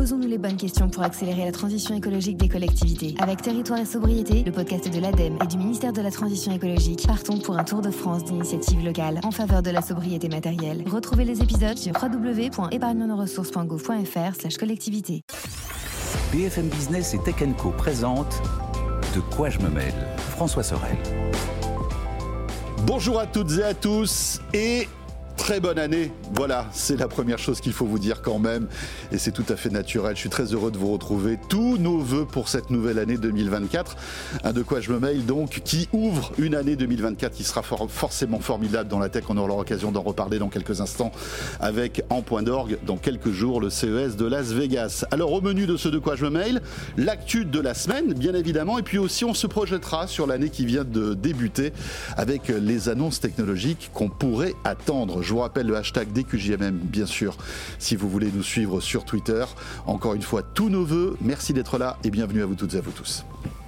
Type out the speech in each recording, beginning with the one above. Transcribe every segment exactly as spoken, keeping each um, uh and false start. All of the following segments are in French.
Posons-nous les bonnes questions pour accélérer la transition écologique des collectivités. Avec Territoire et Sobriété, le podcast de l'ADEME et du ministère de la Transition écologique, partons pour un tour de France d'initiatives locales en faveur de la sobriété matérielle. Retrouvez les épisodes sur w w w point épargne nos ressources point gouv point f r slash collectivité. B F M Business et Tech and Co présente De quoi je me mêle ? François Sorel. Bonjour à toutes et à tous et très bonne année. Voilà, c'est la première chose qu'il faut vous dire quand même et c'est tout à fait naturel. Je suis très heureux de vous retrouver. Tous nos vœux pour cette nouvelle année deux mille vingt-quatre. Un De quoi je me mêle donc qui ouvre une année deux mille vingt-quatre qui sera for- forcément formidable dans la tech. On aura l'occasion d'en reparler dans quelques instants avec En Point d'Orgue dans quelques jours le C E S de Las Vegas. Alors au menu de ce De quoi je me mêle, l'actu de la semaine bien évidemment et puis aussi on se projettera sur l'année qui vient de débuter avec les annonces technologiques qu'on pourrait attendre. Je vous rappelle le hashtag D Q J M M, bien sûr, si vous voulez nous suivre sur Twitter. Encore une fois, tous nos vœux. Merci d'être là et bienvenue à vous toutes et à vous tous.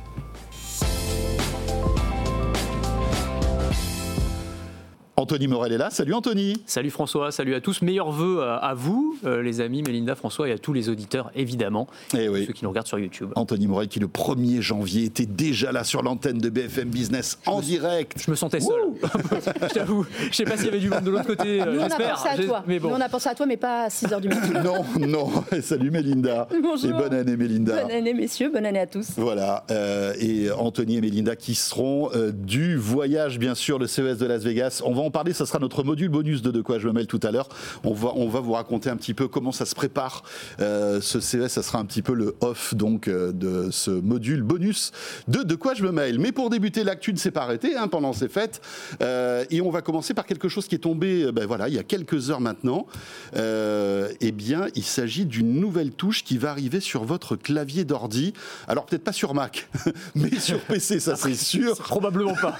Anthony Morel est là. Salut Anthony. Salut François, salut à tous. Meilleurs vœux à vous, euh, les amis, Mélinda, François et à tous les auditeurs, évidemment, et oui. Ceux qui nous regardent sur YouTube. Anthony Morel qui, le premier janvier, était déjà là sur l'antenne de B F M Business en je direct. Je me sentais seul. Je t'avoue. Je ne sais pas s'il y avait du monde de l'autre côté. Nous, j'espère. on a pensé à J'ai... toi. Mais bon. Nous, on a pensé à toi, mais pas à six heures du matin. Non, non. Salut Mélinda. Bonjour. Et bonne année Mélinda. Bonne année, messieurs. Bonne année à tous. Voilà. Euh, et Anthony et Mélinda qui seront euh, du voyage, bien sûr, le C E S de Las Vegas. On va en parler. Ça sera notre module bonus de De quoi je me mêle tout à l'heure. On va, on va vous raconter un petit peu comment ça se prépare. Euh, ce C E S, ça sera un petit peu le off donc euh, de ce module bonus de De quoi je me mêle. Mais pour débuter, l'actu ne s'est pas arrêtée hein, pendant ces fêtes. Euh, et on va commencer par quelque chose qui est tombé ben voilà, il y a quelques heures maintenant. Euh, eh bien, il s'agit d'une nouvelle touche qui va arriver sur votre clavier d'ordi. Alors peut-être pas sur Mac, mais sur P C, ça c'est sûr. Probablement pas.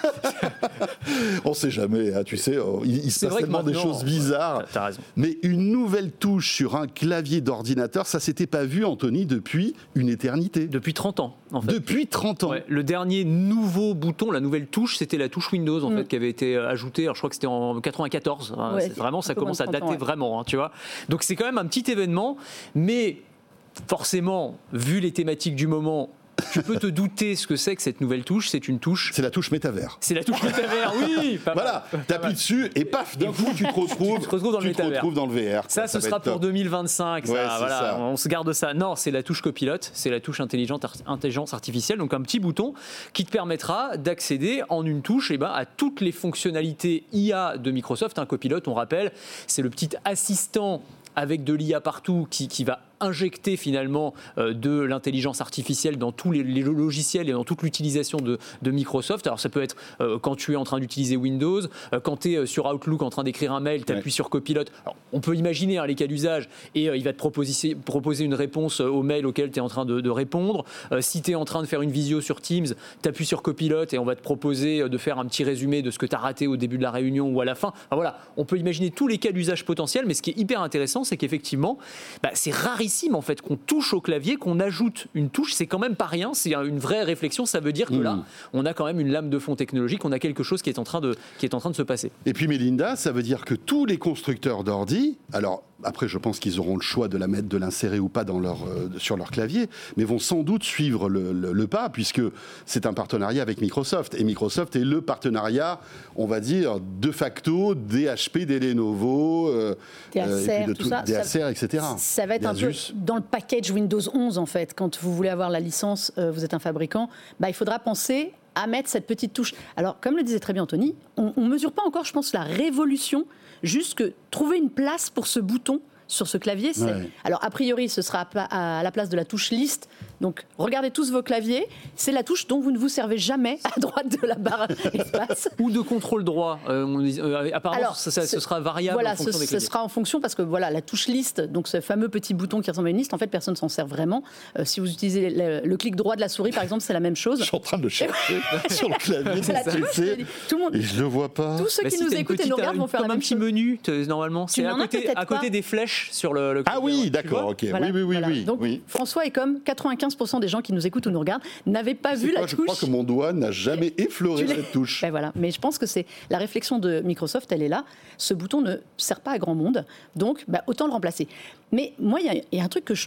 On ne sait jamais, hein, tu sais. Il, il se passe tellement des choses bizarres. T'as, t'as raison. Mais une nouvelle touche sur un clavier d'ordinateur, ça s'était pas vu, Anthony, depuis une éternité. Depuis trente ans, en fait. Depuis trente ans. Ouais, le dernier nouveau bouton, la nouvelle touche, c'était la touche Windows, en mmh. fait, qui avait été ajoutée. Alors, je crois que c'était en quatre-vingt-quatorze. Hein, ouais, c'est vraiment, ça commence à dater ans, ouais. vraiment, hein, tu vois. Donc, c'est quand même un petit événement, mais forcément, vu les thématiques du moment, tu peux te douter ce que c'est que cette nouvelle touche. C'est une touche. C'est la touche métavers. C'est la touche métavers, oui. Pas voilà, mal. t'appuies dessus et paf, d'un coup tu te retrouves, tu te retrouves dans le tu te retrouves dans le V R. Ça, ça ce sera pour deux mille vingt-cinq. Ça, ouais, voilà, ça. On se garde ça. Non, c'est la touche copilote, c'est la touche intelligente, intelligence artificielle. Donc un petit bouton qui te permettra d'accéder en une touche eh ben, à toutes les fonctionnalités I A de Microsoft. Un copilote, on rappelle, c'est le petit assistant avec de l'I A partout qui, qui va injecter finalement euh, de l'intelligence artificielle dans tous les, les logiciels et dans toute l'utilisation de, de Microsoft. Alors ça peut être euh, quand tu es en train d'utiliser Windows, euh, quand tu es euh, sur Outlook en train d'écrire un mail, tu appuies ouais. sur Copilote. Alors, on peut imaginer hein, les cas d'usage et euh, il va te proposer, proposer une réponse euh, au mail auquel tu es en train de, de répondre. Euh, si tu es en train de faire une visio sur Teams, tu appuies sur Copilote et on va te proposer euh, de faire un petit résumé de ce que tu as raté au début de la réunion ou à la fin. Enfin, voilà, on peut imaginer tous les cas d'usage potentiels, mais ce qui est hyper intéressant, c'est qu'effectivement, bah, c'est rarissime en fait qu'on touche au clavier, qu'on ajoute une touche, c'est quand même pas rien, c'est une vraie réflexion, ça veut dire que là, on a quand même une lame de fond technologique, on a quelque chose qui est en train de, qui est en train de se passer. Et puis Mélinda, ça veut dire que tous les constructeurs d'ordi, alors après je pense qu'ils auront le choix de la mettre, de l'insérer ou pas dans leur, euh, sur leur clavier, mais vont sans doute suivre le, le, le pas, puisque c'est un partenariat avec Microsoft, et Microsoft est le partenariat, on va dire, de facto des H P, des Lenovo, euh, des Acer, de tout tout, ça, des Acer, et cetera. Ça va être un peu dans le package Windows onze en fait. Quand vous voulez avoir la licence, euh, vous êtes un fabricant, bah, il faudra penser à mettre cette petite touche. Alors, comme le disait très bien Anthony, on ne mesure pas encore, je pense, la révolution, juste que trouver une place pour ce bouton sur ce clavier. C'est... Ouais. Alors, a priori, ce sera à la place de la touche liste. Donc, regardez tous vos claviers. C'est la touche dont vous ne vous servez jamais à droite de la barre espace. Ou de contrôle droit. Euh, on, euh, apparemment, Alors, ça, ça, ce sera variable voilà, en fonction ce, des claviers. Ce sera en fonction parce que voilà, la touche liste, donc ce fameux petit bouton qui ressemble à une liste, en fait, personne ne s'en sert vraiment. Euh, si vous utilisez le, le clic droit de la souris, par exemple, c'est la même chose. Je suis en train de le chercher sur le clavier. C'est la touche, tout le monde. Et je le vois pas. Tous ceux bah, qui si nous écoutent et nous regardent vont faire la même chose. Comme un petit menu, normalement. C'est à côté, à côté des flèches sur le, le Ah oui, d'accord, ok. Voilà, oui, oui, oui, voilà. oui. Donc, oui. François est comme quatre-vingt-quinze pour cent des gens qui nous écoutent ou nous regardent n'avaient pas c'est vu quoi, la je touche. Je crois que mon doigt n'a jamais effleuré cette touche. Ben voilà. Mais je pense que c'est la réflexion de Microsoft, elle est là. Ce bouton ne sert pas à grand monde, donc ben, autant le remplacer. Mais moi, il y, y a un truc que je trouve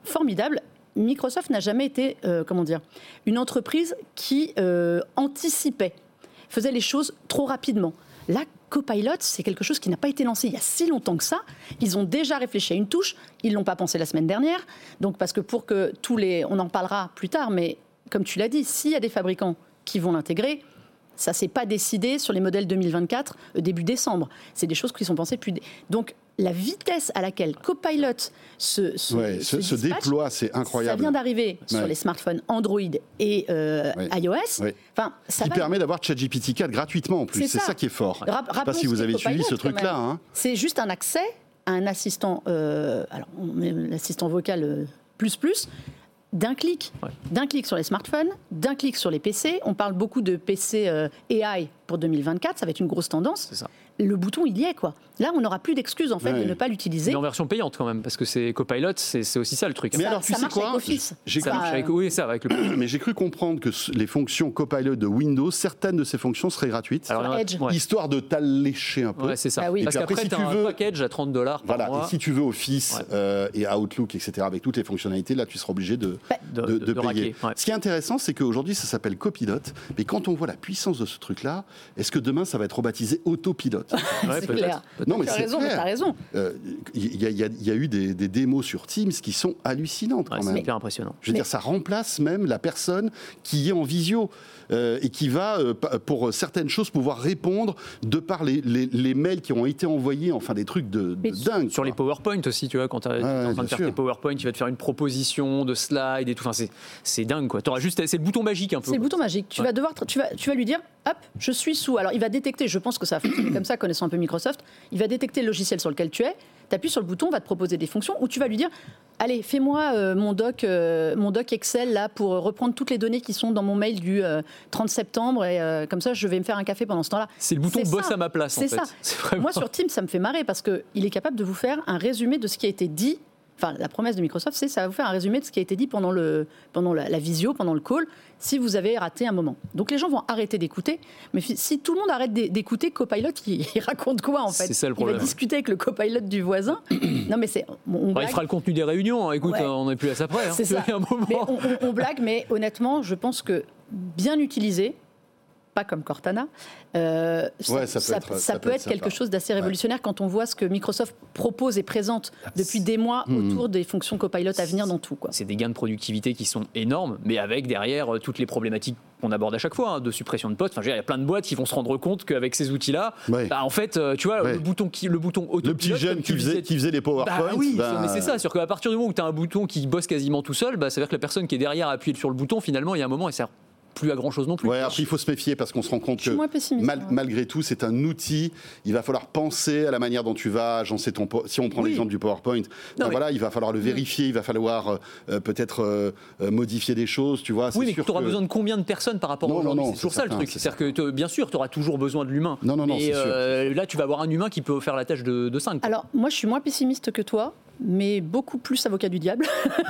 formidable. Microsoft n'a jamais été, euh, comment dire, une entreprise qui euh, anticipait, faisait les choses trop rapidement. Là, Copilot, c'est quelque chose qui n'a pas été lancé il y a si longtemps que ça. Ils ont déjà réfléchi à une touche. Ils ne l'ont pas pensé la semaine dernière. Donc, parce que pour que tous les... On en parlera plus tard, mais comme tu l'as dit, s'il y a des fabricants qui vont l'intégrer, ça ne s'est pas décidé sur les modèles deux mille vingt-quatre, euh, début décembre. C'est des choses qui sont pensées depuis... Donc, la vitesse à laquelle Copilot se, se, ouais, se, se, se déploie, c'est incroyable. Ça vient d'arriver ouais. sur les smartphones Android et euh, ouais. iOS. Ouais. Enfin, ça qui va... permet d'avoir ChatGPT quatre gratuitement en plus. C'est, c'est ça. ça qui est fort. Ra- Je ne sais pas si vous avez Copilot, suivi ce truc-là. Hein. C'est juste un accès à un assistant, euh, alors on met l'assistant vocal euh, plus plus, d'un clic, ouais. d'un clic sur les smartphones, d'un clic sur les P C. On parle beaucoup de P C euh, A I pour deux mille vingt-quatre, ça va être une grosse tendance. C'est ça. Le bouton, il y est, quoi. Là, on n'aura plus d'excuses, en fait, ouais. de ne pas l'utiliser. Mais en version payante, quand même, parce que c'est Copilot, c'est, c'est aussi ça, le truc. Mais ça, alors, tu ça sais marche quoi avec Office. J'ai ça cru... marche avec... Oui, ça, avec le... Mais j'ai cru comprendre que les fonctions Copilot de Windows, certaines de ces fonctions seraient gratuites. Alors, Edge. Ouais. Histoire de t'allécher un peu. Ouais, c'est ça. Ah oui. Parce qu'après, si tu as tu un veux... package à trente dollars par voilà. mois. Et si tu veux Office ouais. euh, et Outlook, et cetera, avec toutes les fonctionnalités, là, tu seras obligé de, bah, de, de, de, de payer. Ouais. Ce qui est intéressant, c'est qu'aujourd'hui, ça s'appelle Copilot. Mais quand on voit la puissance de ce truc-là, est-ce que demain, ça va être rebaptisé Autopilote? Ouais, c'est clair. Non, mais tu as c'est raison, clair. tu as raison. Il euh, y, y, y a eu des, des démos sur Teams qui sont hallucinantes quand ouais, même. C'est hyper impressionnant. Je veux mais... dire, ça remplace même la personne qui est en visio euh, et qui va, euh, pour certaines choses, pouvoir répondre de par les, les, les mails qui ont été envoyés, enfin des trucs de, de dingue. Sur quoi. les PowerPoint aussi, tu vois, quand tu es ah, en train de faire sûr. tes PowerPoint, il va te faire une proposition de slide et tout. Enfin, c'est, c'est dingue, quoi. T'auras juste, c'est le bouton magique un peu. C'est quoi. Le bouton magique. Tu, ouais. vas devoir, tu, vas, tu vas lui dire, hop, je suis sous. Alors, il va détecter, je pense que ça va fonctionner comme ça, connaissant un peu Microsoft, il va détecter le logiciel sur lequel tu es. Tu appuies sur le bouton, on va te proposer des fonctions où tu vas lui dire allez, fais-moi euh, mon, doc, euh, mon doc Excel là, pour reprendre toutes les données qui sont dans mon mail du euh, trente septembre et euh, comme ça je vais me faire un café pendant ce temps-là. C'est le bouton c'est boss ça. à ma place. C'est en fait. ça. C'est vraiment... Moi sur Teams, ça me fait marrer parce qu'il est capable de vous faire un résumé de ce qui a été dit. Enfin, la promesse de Microsoft, c'est ça va vous faire un résumé de ce qui a été dit pendant, le, pendant la, la visio, pendant le call, si vous avez raté un moment. Donc les gens vont arrêter d'écouter, mais si tout le monde arrête d'écouter, Copilot, il, il raconte quoi en fait? C'est ça le problème. Il va discuter avec le Copilot du voisin. Non mais c'est... On bah, il fera le contenu des réunions, hein. Écoute, ouais. on n'est plus à ça près. Hein. C'est ça. Un moment. Mais on, on, on blague, mais honnêtement, je pense que bien utilisé, pas comme Cortana, euh, ouais, ça, ça peut ça, être, ça ça peut être quelque chose d'assez révolutionnaire ouais. quand on voit ce que Microsoft propose et présente depuis des mois mmh. autour des fonctions Copilot à venir dans tout. Quoi. C'est des gains de productivité qui sont énormes, mais avec derrière toutes les problématiques qu'on aborde à chaque fois, hein, de suppression de postes. Enfin, il y a plein de boîtes qui vont se rendre compte qu'avec ces outils-là, ouais. bah, en fait, tu vois, ouais. le bouton qui, le bouton autopilote, le petit jeune qui faisait, qui faisait les PowerPoint. Bah oui, bah... mais c'est ça. C'est-à-dire qu'à partir du moment où tu as un bouton qui bosse quasiment tout seul, bah, ça veut dire que la personne qui est derrière a appuyé sur le bouton, finalement, il y a un moment, elle sert plus à grand chose non plus. Ouais, après il faut se méfier parce qu'on se rend compte que mal, hein. malgré tout c'est un outil. Il va falloir penser à la manière dont tu vas agencer ton. Si on prend oui. l'exemple du PowerPoint, non, ben voilà, il va falloir le vérifier, il va falloir euh, peut-être euh, modifier des choses, tu vois. Oui, mais tu auras que... besoin de combien de personnes par rapport non, à aujourd'hui? non, C'est toujours ça certain, le truc. C'est C'est-à-dire que bien sûr, tu auras toujours besoin de l'humain. Non, non, non. Mais c'est euh, sûr. là, tu vas avoir un humain qui peut faire la tâche de, de cinq. Alors, moi, je suis moins pessimiste que toi, mais beaucoup plus avocat du diable.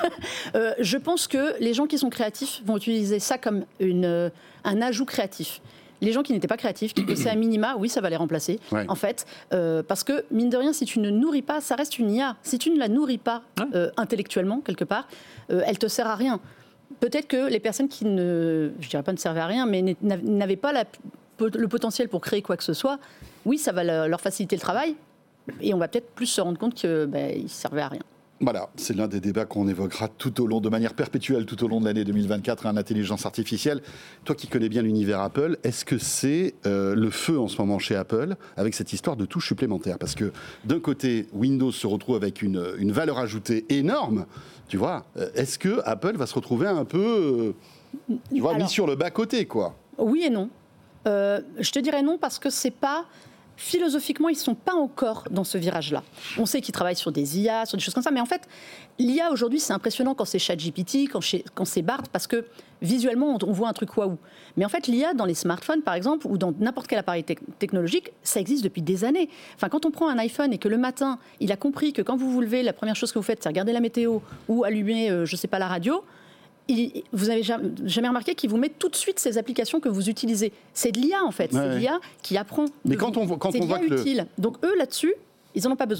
euh, je pense que les gens qui sont créatifs vont utiliser ça comme une, euh, un ajout créatif. Les gens qui n'étaient pas créatifs, qui bossaient à minima, oui, ça va les remplacer, ouais. en fait. Euh, parce que, mine de rien, si tu ne nourris pas, ça reste une I A. Si tu ne la nourris pas ouais. euh, intellectuellement, quelque part, euh, elle ne te sert à rien. Peut-être que les personnes qui ne, je dirais pas ne servaient à rien, mais n'avaient pas la, le potentiel pour créer quoi que ce soit, oui, ça va leur faciliter le travail. Et on va peut-être plus se rendre compte qu'ils ben, ne servaient à rien. Voilà, c'est l'un des débats qu'on évoquera tout au long, de manière perpétuelle, tout au long de l'année deux mille vingt-quatre, hein, l'intelligence artificielle. Toi qui connais bien l'univers Apple, est-ce que c'est euh, le feu en ce moment chez Apple, avec cette histoire de touches supplémentaires? Parce que d'un côté, Windows se retrouve avec une, une valeur ajoutée énorme, tu vois. Est-ce que Apple va se retrouver un peu, euh, tu vois, Alors, mis sur le bas-côté, quoi? Oui et non. Euh, je te dirais non parce que c'est pas... Philosophiquement, ils ne sont pas encore dans ce virage-là. On sait qu'ils travaillent sur des I A, sur des choses comme ça, mais en fait, l'I A aujourd'hui, c'est impressionnant quand c'est ChatGPT, quand, quand c'est Bard, parce que visuellement, on, on voit un truc waouh. Mais en fait, l'I A dans les smartphones, par exemple, ou dans n'importe quel appareil te- technologique, ça existe depuis des années. Enfin, quand on prend un iPhone et que le matin, il a compris que quand vous vous levez, la première chose que vous faites, c'est regarder la météo ou allumer, euh, je ne sais pas, la radio. Il, vous n'avez jamais, jamais remarqué qu'il vous met tout de suite ces applications que vous utilisez. C'est de l'I A en fait, ouais, c'est de l'I A qui apprend. Mais quand vous. on, quand c'est on voit que utile. le... Donc eux là-dessus, ils n'en ont pas besoin.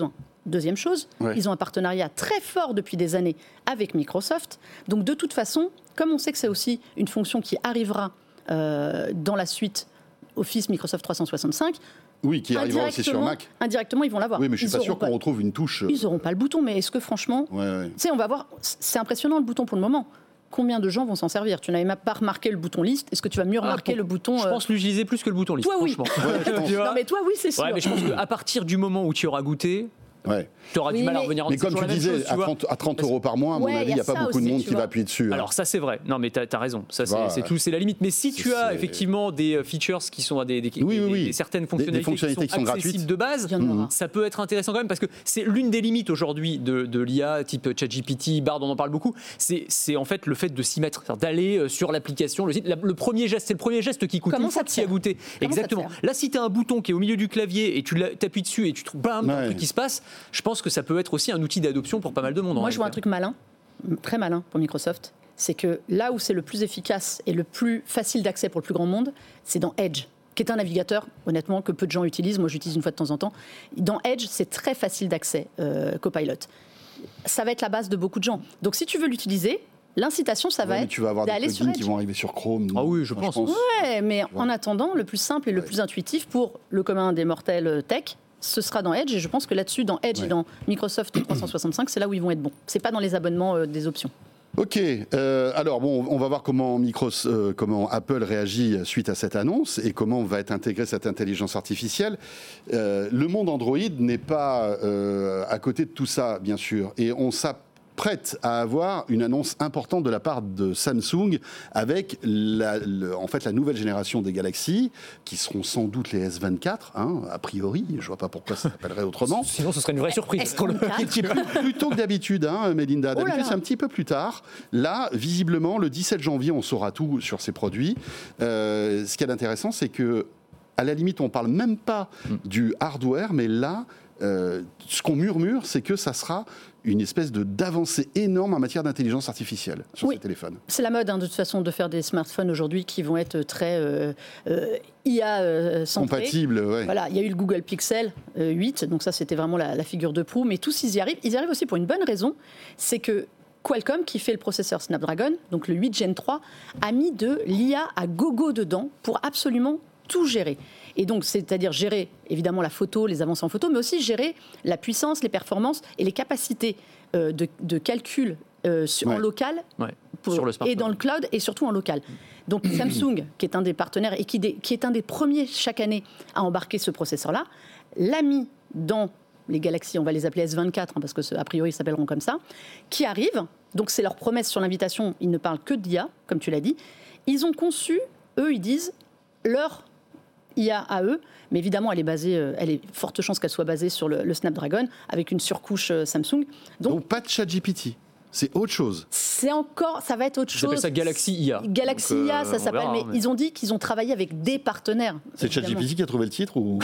Deuxième chose, Ouais. ils ont un partenariat très fort depuis des années avec Microsoft. Donc de toute façon, comme on sait que c'est aussi une fonction qui arrivera euh, dans la suite Office Microsoft trois cent soixante-cinq, Oui, qui arrivera aussi sur Mac. Indirectement, ils vont l'avoir. Oui, mais je suis Ils pas auront sûr qu'on retrouve une touche. Ils n'auront pas le bouton, mais est-ce que franchement, Ouais, ouais. tu sais, on va voir, c'est impressionnant le bouton pour le moment. Combien de gens vont s'en servir? Tu n'avais même pas remarqué le bouton liste. Est-ce que tu vas mieux remarquer pour- le bouton Je euh, pense l'utiliser plus que le bouton liste, Toi, oui. franchement. Ouais, je pense. Tu vois Non, mais toi, oui, c'est sûr. Ouais, mais je pense qu'à partir du moment où tu auras goûté, Ouais. tu auras Oui, du mal à mais- revenir en Mais disant comme tu la même disais, chose, tu à vois. trente, à trente euros par mois, à mon Ouais, avis, y il n'y a a pas ça beaucoup de aussi, monde tu qui va vois. appuyer dessus. hein. Alors ça c'est vrai, non mais t'as as raison, ça c'est Bah, c'est tout, c'est la limite. Mais si c'est- tu as c'est- effectivement des euh, features qui sont à des, des, Oui, des- oui, oui. des- certaines Des- des fonctionnalités, fonctionnalités qui sont, qui sont accessibles gratuites. de base, Il y en aura. ça peut être intéressant quand même parce que c'est l'une des limites aujourd'hui de, de l'I A type ChatGPT, Bard, on en parle beaucoup. C'est c'est en fait le fait de s'y mettre, c'est-à-dire d'aller euh, sur l'application, le site. La- le premier geste, c'est le premier geste qui coûte. Comment Une fois ça que te tu y as sert goûté, Comment ça te exactement. sert Là, si tu as un bouton qui est au milieu du clavier et tu appuies dessus et tu trouves bam, un Ouais. truc qui se passe, je pense que ça peut être aussi un outil d'adoption pour pas mal de monde. en Moi, je vois un réalité. truc malin, très malin pour Microsoft. C'est que là où c'est le plus efficace et le plus facile d'accès pour le plus grand monde, c'est dans Edge, qui est un navigateur, honnêtement, que peu de gens utilisent. Moi, j'utilise une fois de temps en temps. Dans Edge, c'est très facile d'accès, euh, Copilot. Ça va être la base de beaucoup de gens. Donc, si tu veux l'utiliser, l'incitation, ça va Ouais, mais être tu vas avoir des d'aller sur plugins qui Edge. vont arriver sur Chrome. Ah oui, je Moi, pense. Ouais, mais vois. en attendant, le plus simple et le Ouais. plus intuitif pour le commun des mortels euh, tech, ce sera dans Edge. Et je pense que là-dessus, dans Edge Ouais. et dans Microsoft trois cent soixante-cinq, c'est là où ils vont être bons. C'est pas dans les abonnements euh, des options. Ok, euh, alors bon, on va voir comment, Micros, euh, comment Apple réagit suite à cette annonce et comment va être intégrée cette intelligence artificielle. Euh, le monde Android n'est pas euh, à côté de tout ça, bien sûr, et on s'apprête à avoir une annonce importante de la part de Samsung avec la, le- en fait la nouvelle génération des Galaxy, qui seront sans doute les S vingt-quatre, hein, a priori, je vois pas pourquoi ça s'appellerait autrement. Sinon, ce serait une vraie surprise. S pour le- trente-quatre. Qui est plus, plus tôt que d'habitude, hein, Mélinda. Oh là D'habitude, là. c'est un petit peu plus tard. Là, visiblement, le dix-sept janvier, on saura tout sur ces produits. Euh, ce qui est intéressant, c'est que, à la limite, on parle même pas du hardware, mais là, euh, ce qu'on murmure, c'est que ça sera une espèce de d'avancée énorme en matière d'intelligence artificielle sur Oui. ces téléphones. C'est la mode, hein, de toute façon, de faire des smartphones aujourd'hui qui vont être très euh, euh, I A euh, centrés. Compatible, ouais. Voilà, il y a eu le Google Pixel euh, huit, donc ça c'était vraiment la, la figure de proue, mais tous ils y arrivent. Ils y arrivent aussi pour une bonne raison, c'est que Qualcomm, qui fait le processeur Snapdragon, donc le huit Gen trois, a mis de l'I A à gogo dedans pour absolument tout gérer. Et donc, c'est-à-dire gérer évidemment la photo, les avancées en photo, mais aussi gérer la puissance, les performances et les capacités euh, de, de calcul euh, sur- en Ouais. local Ouais, pour- sur le et smartphone. dans le cloud et surtout en local. Donc Samsung, qui est un des partenaires et qui, dé- qui est un des premiers chaque année à embarquer ce processeur-là, l'a mis dans les Galaxy, on va les appeler S vingt-quatre, hein, parce que ce- a priori ils s'appelleront comme ça, qui arrivent. Donc c'est leur promesse sur l'invitation, ils ne parlent que d'I A, comme tu l'as dit. Ils ont conçu, eux ils disent, leur I A à eux, mais évidemment elle est basée, euh, elle est forte chance qu'elle soit basée sur le, le Snapdragon avec une surcouche euh, Samsung. Donc Donc, pas de ChatGPT. C'est autre chose. c'est encore, ça va être autre Ils chose. appellent ça Galaxy I A. Galaxy Donc, I A, euh, ça on s'appelle, verra, mais, hein, mais- ils ont dit qu'ils ont travaillé avec des partenaires. C'est évidemment. ChatGPT qui a trouvé le titre ou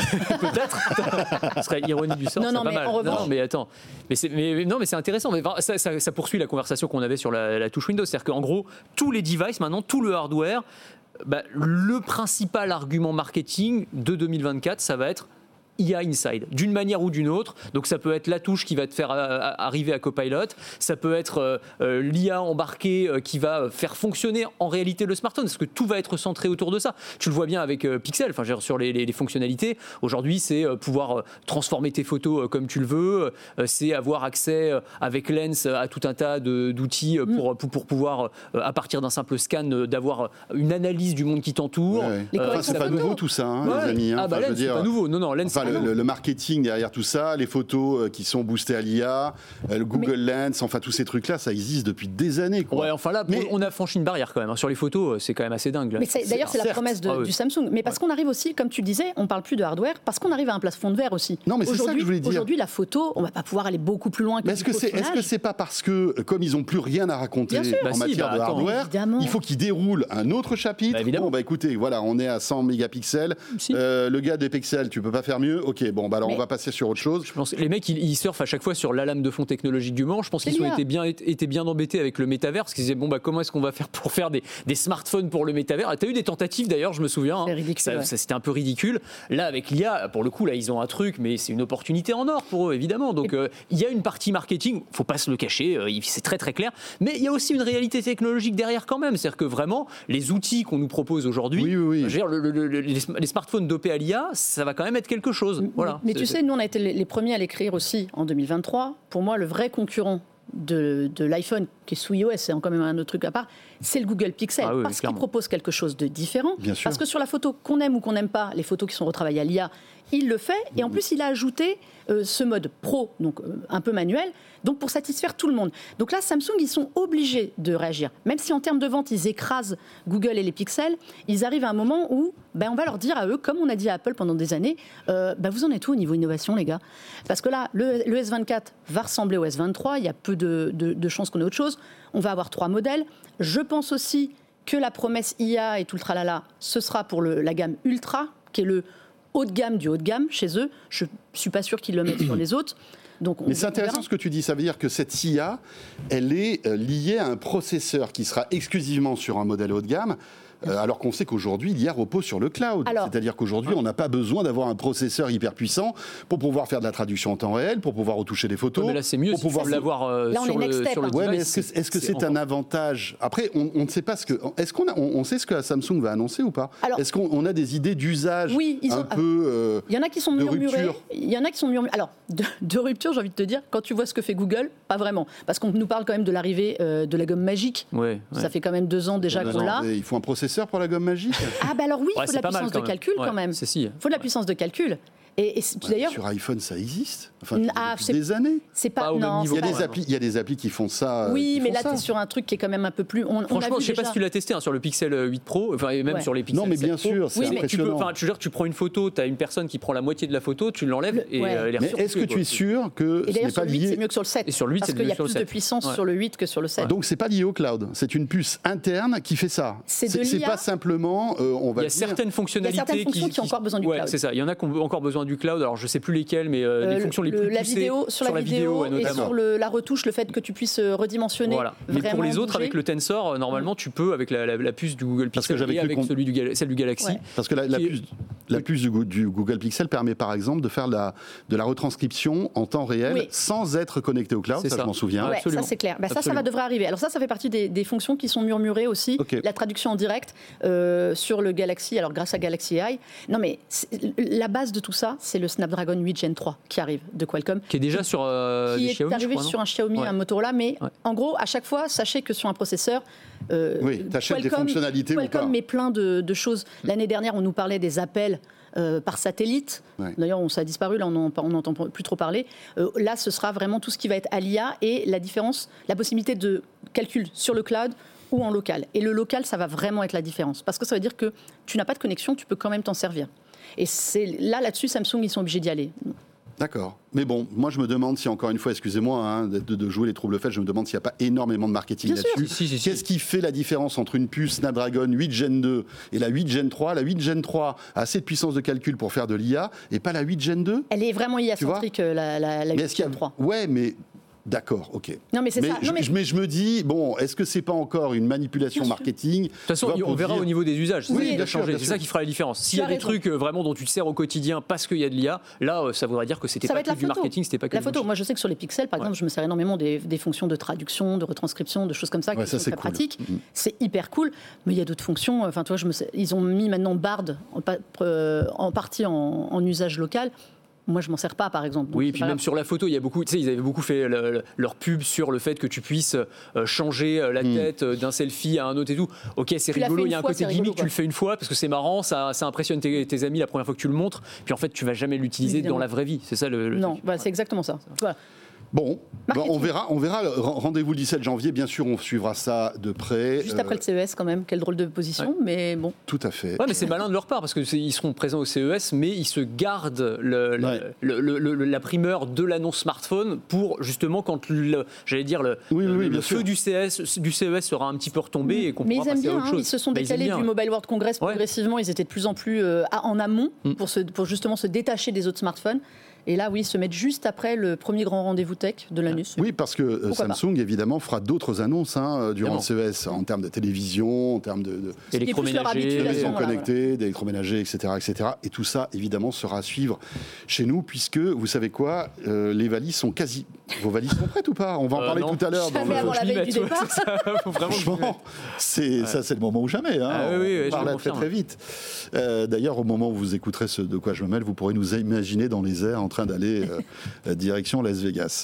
Ce serait ironie du sort, Non, c'est non, pas mais mal. en revanche- Non, mais attends, mais c'est, mais, non, mais c'est intéressant. Mais ça, ça- ça poursuit la conversation qu'on avait sur la, la touche Windows, c'est-à-dire qu'en gros, tous les devices maintenant, tout le hardware, bah, le principal argument marketing de deux mille vingt-quatre, ça va être I A Inside, d'une manière ou d'une autre. Donc ça peut être la touche qui va te faire euh, arriver à Copilot, ça peut être euh, euh, l'I A embarquée euh, qui va faire fonctionner en réalité le smartphone, parce que tout va être centré autour de ça. Tu le vois bien avec euh, Pixel, enfin, je veux dire, sur les, les- les fonctionnalités. Aujourd'hui, c'est euh, pouvoir euh, transformer tes photos euh, comme tu le veux, euh, c'est avoir accès euh, avec Lens à tout un tas de- d'outils euh, pour, pour, pour pouvoir, euh, à partir d'un simple scan, euh, d'avoir euh, une analyse du monde qui t'entoure. Ouais. Les Enfin, corrections c'est pas photo. nouveau tout ça, hein, Ouais. les amis. hein. Ah bah Enfin, je veux Lens, c'est dire, pas nouveau. Non, non, Lens, Enfin, c'est le, pas nouveau. le- le marketing derrière tout ça, les photos euh, qui sont boostées à l'I A, euh, le Google Lens, enfin tous ces trucs-là, ça existe depuis des années. Quoi. Ouais, enfin là, Mais- on a franchi une barrière quand même. hein. Sur les photos, c'est quand même assez dingue. Là. Mais c'est- d'ailleurs, c'est la certes. promesse de- Ah oui. du Samsung. Mais parce qu'on arrive aussi, comme tu disais, on parle plus de hardware, parce qu'on arrive à un plafond de verre aussi. Non, mais c'est ça que Aujourd'hui- je voulais dire. Aujourd'hui, la photo, on va pas pouvoir aller beaucoup plus loin que Mais est-ce du que c'est est-ce que photomontage. c'est pas parce que comme ils ont plus rien à raconter Bien sûr. en Bah si, matière bah de attends. hardware, Évidemment. il faut qu'ils déroulent un autre chapitre. Bah évidemment. Bon bah écoutez, voilà, on est à cent mégapixels. Si. Euh, le gars des pixels, tu peux pas faire mieux. mieux. Ok, bon, bah alors Mais- on va passer sur autre chose. Je pense que les mecs, ils, ils surfent à chaque fois sur la lame de fond technologique du moment. Je pense C'est qu'ils ont l'I A. été bien, été bien embêtés avec le métavers, parce qu'ils disaient, bon, bah, comment est-ce qu'on va faire pour faire des, des smartphones pour le métavers? Tu as eu des tentatives d'ailleurs, je me souviens. C'est hein. ridicule, Ça, ouais. ça, c'était un peu ridicule. Là, avec l'I A, pour le coup, là, ils ont un truc, mais c'est une opportunité en or pour eux, évidemment. Donc, euh, il y a une partie marketing, faut pas se le cacher, euh, c'est très très clair. Mais il y a aussi une réalité technologique derrière quand même. C'est-à-dire que vraiment, les outils qu'on nous propose aujourd'hui, Oui, oui, oui. je veux dire, le- le- le- les, les smartphones dopés à l'I A, ça va quand même être quelque chose. Voilà. Mais C'est- tu c'est- sais, nous, on a été les les premiers à l'écrire aussi en deux mille vingt-trois. Pour moi, le vrai concurrent de, de l'iPhone, qui est sous iOS, c'est quand même un autre truc à part, c'est le Google Pixel. Ah oui, parce qu'il clairement. propose quelque chose de différent. Bien sûr. Parce que sur la photo, qu'on aime ou qu'on n'aime pas, les photos qui sont retravaillées à l'I A, il le fait. Et en plus, il a ajouté euh, ce mode pro, donc euh, un peu manuel, donc pour satisfaire tout le monde. Donc là, Samsung, ils sont obligés de réagir. Même si en termes de vente, ils écrasent Google et les pixels, ils arrivent à un moment où ben, on va leur dire à eux, comme on a dit à Apple pendant des années, euh, ben, vous en êtes où au niveau innovation, les gars? Parce que là, le, le S vingt-quatre va ressembler au S vingt-trois, il y a peu de, de, de chances qu'on ait autre chose. On va avoir trois modèles. Je pense aussi que la promesse I A et tout le tralala, ce sera pour le, la gamme Ultra, qui est le haut de gamme du haut de gamme chez eux. Je ne suis pas sûr qu'ils le mettent sur les autres. Donc on, Mais c'est on intéressant verra. ce que tu dis, ça veut dire que cette I A, elle est euh, liée à un processeur qui sera exclusivement sur un modèle haut de gamme, euh, alors qu'on sait qu'aujourd'hui, l'I A repose sur le cloud. Alors- C'est-à-dire qu'aujourd'hui, on n'a pas besoin d'avoir un processeur hyper puissant pour pouvoir faire de la traduction en temps réel, pour pouvoir retoucher des photos. Ouais, mais là, c'est mieux pour si tu pouvoir veux l'avoir euh, Là, on sur, est le, next step, sur le hein. Ouais, mais device. est-ce que est-ce que c'est encore- un avantage? Après, on, on ne sait pas ce que. Est-ce qu'on a, on, on sait ce que la Samsung va annoncer ou pas? Alors- Est-ce qu'on on a des idées d'usage Oui, ils un ont- peu euh, Il y en a qui sont de murmurés. rupture? Il y en a qui sont murmurés. Alors, de, de rupture, j'ai envie de te dire, quand tu vois ce que fait Google, pas vraiment. Parce qu'on nous parle quand même de l'arrivée euh, de la gomme magique. Ouais, ouais. Ça fait quand même deux ans déjà Non, qu'on non, l'a. mais il faut un processeur pour la gomme magique? Ah, bah alors oui, il Ouais, faut de c'est la pas mal puissance quand de même. calcul Ouais, quand même. c'est si. Il faut de la puissance de calcul. Et, et c'est- Ouais, d'ailleurs, sur iPhone, ça existe. Enfin, Ah, depuis c'est- des années. c'est pas. pas au même non, niveau. Il y, a c'est des pas- applis, il y a des applis qui font ça. euh, Oui, qui mais font là, ça. tu es sur un truc qui est quand même un peu plus. On, on a Franchement, vu je sais pas déjà- si tu l'as testé hein, sur le Pixel huit Pro, enfin, et même Ouais. sur les Pixel Non, mais bien sept Pro. sûr, c'est Oui, mais Tu peux, impressionnant. enfin, tu veux dire, tu prends une photo, tu as une personne qui prend la moitié de la photo, tu l'enlèves Le- et ouais. euh, elle est Mais resurcoupée, est-ce que tu quoi. es sûr que Et ce d'ailleurs, n'est sur pas le huit, lié c'est mieux que sur le sept. Et sur le huit, parce c'est qu'il y mieux a sur le plus de sept. puissance Ouais. sur le huit que sur le sept. Donc c'est pas lié au cloud, c'est une puce interne qui fait ça. C'est de C'est l'I A. pas simplement, euh, on va Il y a dire- certaines fonctionnalités certaines fonctions qui ont encore besoin du ouais, cloud. c'est ça. Il y en a qui ont encore besoin du cloud. Alors je sais plus lesquelles, mais euh, Euh, les fonctions les le- plus la poussées vidéo, sur, la vidéo, ouais, et notamment. sur le- la retouche, le fait que tu puisses euh, redimensionner. Voilà. Mais pour vraiment les autres, bouger. avec le Tensor, euh, normalement, tu peux avec la, la- la puce du Google Parce que Pixel j'avais et cru avec qu'on- celui du, Gal- celle du Galaxy. Ouais. Parce que la, la Qui est- puce, la puce du, Go- du Google Pixel permet par exemple de faire la, de la retranscription en temps réel Oui. sans être connecté au cloud, C'est ça, ça. je m'en souviens. Ouais. Ouais, Absolument. ça c'est clair. Bah, ça, ça Absolument. va devrait arriver. Alors ça, ça fait partie des, des fonctions qui sont murmurées aussi. Ok. La traduction en direct euh, sur le Galaxy, alors grâce à Galaxy A I. Non mais c'est- la base de tout ça, c'est le Snapdragon huit Gen trois qui arrive de Qualcomm. Qui est déjà sur euh, qui des est Xiaomi, je arrivé crois, non sur un Xiaomi, Ouais. un Motorola, mais Ouais. en gros, à chaque fois, sachez que sur un processeur, euh, Oui, t'achètes des Qualcomm- fonctionnalités ou Qualcomm pas. met plein de, de choses. L'année dernière, on nous parlait des appels euh, par satellite. Ouais. D'ailleurs, on, ça a disparu, là, on n'entend plus trop parler. Euh, là, ce sera vraiment tout ce qui va être à l'I A et la différence, la possibilité de calcul sur le cloud ou en local. Et le local, ça va vraiment être la différence. Parce que ça veut dire que tu n'as pas de connexion, tu peux quand même t'en servir. Et c'est là, là-dessus, Samsung, ils sont obligés d'y aller. D'accord. Mais bon, moi je me demande si, encore une fois, excusez-moi hein, de, de jouer les troubles faits, je me demande s'il n'y a pas énormément de marketing Bien sûr. là-dessus. Si, si, si. Qu'est-ce qui fait la différence entre une puce Snapdragon huit Gen deux et la huit Gen trois? La huit Gen trois a assez de puissance de calcul pour faire de l'I A et pas la huit Gen deux? Elle est vraiment I Tu vois A-centrique, euh, la, la, la Mais huit est-ce qu'il y Gen a... trois. Ouais, mais d'accord, ok. Non, mais c'est Mais, ça. je, Non, mais- je- mais je me dis, bon, est-ce que c'est pas encore une manipulation Bien sûr. marketing? De toute façon, tu vois, on pour verra dire- au niveau des usages. C'est Oui, ça qui bien va sûr, changer. bien C'est sûr. ça qui fera la différence. S'il y a as des raison. trucs euh, vraiment dont tu te sers au quotidien parce qu'il y a de l'I A, là, euh, ça voudrait dire que c'était Ça pas va être que la du photo. marketing, c'était pas que La du photo, bullshit. moi je sais que sur les pixels, par Ouais. exemple, je me sers énormément des, des fonctions de traduction, de retranscription, de choses comme ça Ouais, qui ça, sont c'est très cool. pratiques. Mhm. C'est hyper cool, mais il y a d'autres fonctions. Enfin, tu vois, je me sais- ils ont mis maintenant Bard en, pa- euh, en partie en, en usage local. Moi, je m'en sers pas, par exemple. Donc, Oui, et c'est puis pas même grave. sur la photo, il y a beaucoup, tu sais, ils avaient beaucoup fait le- le- leur pub sur le fait que tu puisses euh, changer euh, la Mm. tête euh, d'un selfie à un autre et tout. Ok, c'est Tu l'as rigolo, fait il y a une un fois, côté c'est rigolo, gimmick, tu quoi. le fais une fois parce que c'est marrant, ça, ça impressionne tes, tes amis la première fois que tu le montres, puis en fait, tu vas jamais l'utiliser Évidemment. dans la vraie vie. C'est ça le. le Non, truc. voilà, c'est exactement ça. Voilà. Bon, ben on verra, on verra. Rendez-vous le dix-sept janvier, bien sûr, on suivra ça de près. Juste après euh... le C E S quand même, quelle drôle de position, ouais. mais bon. Tout à fait. Ouais, mais c'est malin de leur part parce qu'ils seront présents au C E S, mais ils se gardent le, le, ouais. le, le, le, la primeur de l'annonce smartphone pour justement quand le, j'allais dire le, oui, oui, le, le feu du, C S, du C E S sera un petit peu retombé mmh. et qu'on pourra passer à autre hein, chose. Ils se sont bah, décalés du Mobile World Congress progressivement. Ouais. Ils étaient de plus en plus euh, en amont mmh. pour, se, pour justement se détacher des autres smartphones. Et là, oui, se mettre juste après le premier grand rendez-vous tech de l'année. Oui, parce que euh, Samsung, pas. évidemment, fera d'autres annonces hein, durant le C E S, en termes de télévision, en termes de, de électroménager, de maisons voilà, connectées, voilà. d'électroménagers, et cetera, et cetera. Et tout ça, évidemment, sera à suivre chez nous, puisque, vous savez quoi, euh, les valises sont quasi... Vos valises sont prêtes ou pas? On va en euh, parler non. tout à l'heure. Jamais avant la veille du départ. Franchement, c'est, ouais. ça, c'est le moment ou jamais. Hein. Ah, oui, oui, on parle très, très vite. Euh, d'ailleurs, au moment où vous écouterez ce De quoi je me mêle, vous pourrez nous imaginer dans les airs en train d'aller... Euh, direction Las Vegas.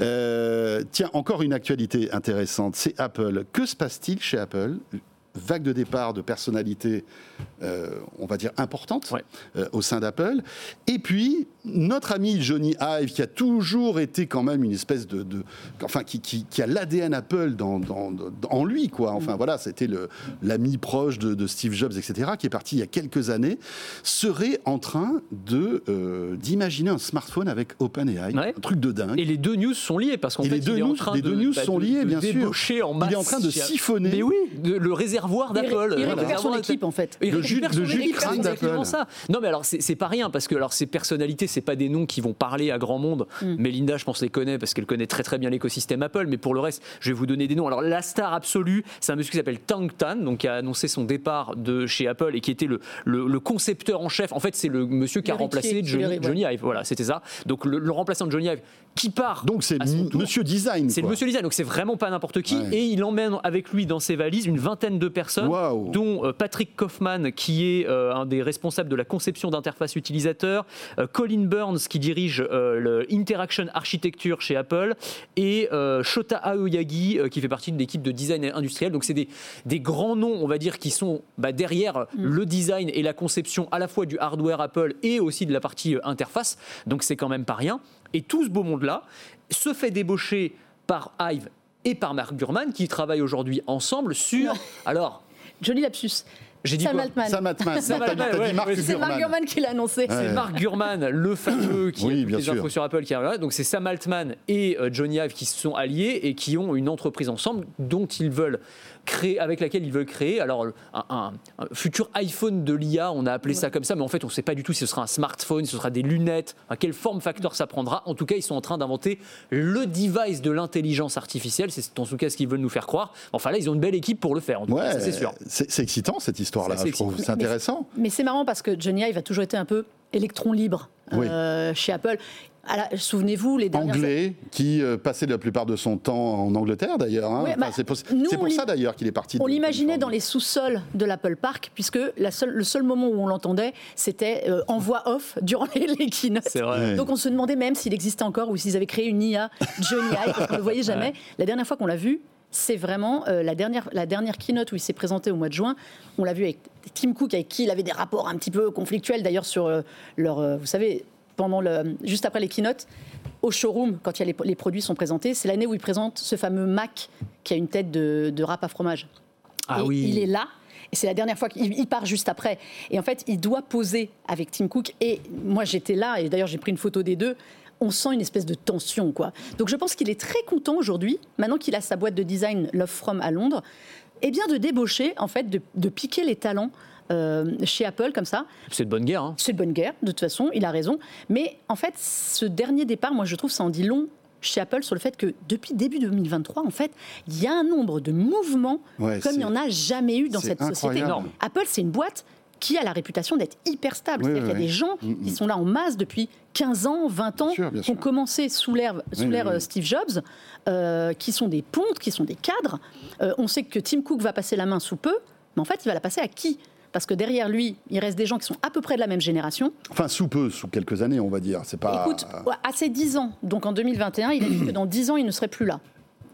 Euh, tiens, encore une actualité intéressante, c'est Apple. Que se passe-t-il chez Apple ? Vague de départ de personnalités, euh, on va dire, importantes ouais. euh, au sein d'Apple. Et puis, notre ami Johnny Ive, qui a toujours été quand même une espèce de... de enfin, qui, qui, qui a l'A D N Apple dans, dans, dans, en lui, quoi. Enfin, mmh. voilà, c'était le, l'ami proche de, de Steve Jobs, et cetera, qui est parti il y a quelques années, serait en train de, euh, d'imaginer un smartphone avec OpenAI. Ouais. Un truc de dingue. Et les deux news sont liées, parce qu'en Et fait, les deux il est news, en train les de, deux news bah, sont de, liées, de bien sûr. En masse. Il est en train de siphonner... Mais oui, de, le réservoir d'Apple. Il récupère son équipe, en fait. Le jus de crâne d'Apple. Ça. Non, mais alors, c'est, c'est pas rien, parce que alors, ces personnalités, c'est pas des noms qui vont parler à grand monde. Mm. Melinda, je pense, les connaît, parce qu'elle connaît très très bien l'écosystème Apple, mais pour le reste, je vais vous donner des noms. Alors, la star absolue, c'est un monsieur qui s'appelle Tang Tan, donc qui a annoncé son départ de chez Apple et qui était le, le, le concepteur en chef. En fait, c'est le monsieur qui a remplacé Johnny, Johnny Ive. Voilà, c'était ça. Donc, le, le remplaçant de Johnny Ive qui part. Donc, c'est m- Monsieur Design. C'est quoi. le Monsieur Design, donc c'est vraiment pas n'importe qui. Ouais. Et il emmène avec lui dans ses valises une vingtaine de personnes, wow. dont euh, Patrick Kaufman, qui est euh, un des responsables de la conception d'interface utilisateur, euh, Colin Burns, qui dirige euh, le Interaction Architecture chez Apple, et euh, Shota Aoyagi, euh, qui fait partie de l'équipe de design industriel. Donc c'est des, des grands noms, on va dire, qui sont bah, derrière mm. le design et la conception à la fois du hardware Apple et aussi de la partie euh, interface. Donc c'est quand même pas rien. Et tout ce beau monde-là se fait débaucher par Ive et par Mark Gurman, qui travaillent aujourd'hui ensemble sur... Non. Alors... Johnny lapsus. J'ai dit Sam quoi Altman. Sam Altman. Sam Altman, ouais, Mark ouais, c'est Mark Gurman qui l'a annoncé. Ouais. C'est Mark Gurman, le fameux qui oui, a toutes les sûr. infos sur Apple. Qui a, donc c'est Sam Altman et euh, Johnny Ive qui se sont alliés et qui ont une entreprise ensemble dont ils veulent créer, avec laquelle ils veulent créer alors un, un, un futur iPhone de l'I A, on a appelé ouais. ça comme ça, mais en fait on ne sait pas du tout si ce sera un smartphone, si ce sera des lunettes, à quel form factor ça prendra. En tout cas, ils sont en train d'inventer le device de l'intelligence artificielle, c'est en tout cas ce qu'ils veulent nous faire croire. Enfin là, ils ont une belle équipe pour le faire, en tout ouais, cas, ça, c'est sûr. C'est, c'est excitant cette histoire-là, je trouve. C'est intéressant. Mais, mais c'est marrant parce que Johnny Ive a toujours été un peu électron libre oui. euh, chez Apple. Alors, souvenez-vous, les dernières... Anglais, qui euh, passait la plupart de son temps en Angleterre, d'ailleurs. Hein. Ouais, enfin, bah, c'est pour, c'est pour ça, d'ailleurs, qu'il est parti. On de, l'imaginait de dans les sous-sols de l'Apple Park, puisque la seule, le seul moment où on l'entendait, c'était euh, en voix off durant les, les keynotes. C'est vrai. Donc on se demandait même s'il existait encore ou s'ils avaient créé une I A Johnny Ive, parce qu'on ne le voyait jamais. Ouais. La dernière fois qu'on l'a vu, c'est vraiment euh, la, dernière, la dernière keynote où il s'est présenté au mois de juin. On l'a vu avec Tim Cook, avec qui il avait des rapports un petit peu conflictuels, d'ailleurs, sur euh, leur... Euh, vous savez, pendant le, juste après les keynotes, au showroom, quand il y a les, les produits sont présentés, c'est l'année où il présente ce fameux Mac qui a une tête de, de râpe à fromage. Ah et oui. Il est là. Et c'est la dernière fois qu'il il part juste après. Et en fait, il doit poser avec Tim Cook. Et moi, j'étais là, et d'ailleurs, j'ai pris une photo des deux. On sent une espèce de tension, quoi. Donc, je pense qu'il est très content aujourd'hui, maintenant qu'il a sa boîte de design Love From à Londres, eh bien, de débaucher, en fait, de, de piquer les talents euh, chez Apple, comme ça. C'est de bonne guerre. Hein. C'est de bonne guerre, de toute façon, il a raison. Mais, en fait, ce dernier départ, moi, je trouve, ça en dit long chez Apple sur le fait que depuis début deux mille vingt-trois, en fait, il y a un nombre de mouvements ouais, comme il n'y en a jamais eu dans cette incroyable. société. Énorme. Apple, c'est une boîte qui a la réputation d'être hyper stable. Oui, C'est-à-dire oui, qu'il y a des gens mmh. qui sont là en masse depuis quinze ans, vingt ans, bien sûr, bien qui ont commencé sous l'ère, sous oui, l'ère oui, oui. Steve Jobs, euh, qui sont des pontes, qui sont des cadres. Euh, on sait que Tim Cook va passer la main sous peu, mais en fait, il va la passer à qui ? Parce que derrière lui, il reste des gens qui sont à peu près de la même génération. Enfin, sous peu, sous quelques années, on va dire. C'est pas... Écoute, à ses dix ans, donc en deux mille vingt et un, il a dit que dans dix ans, il ne serait plus là.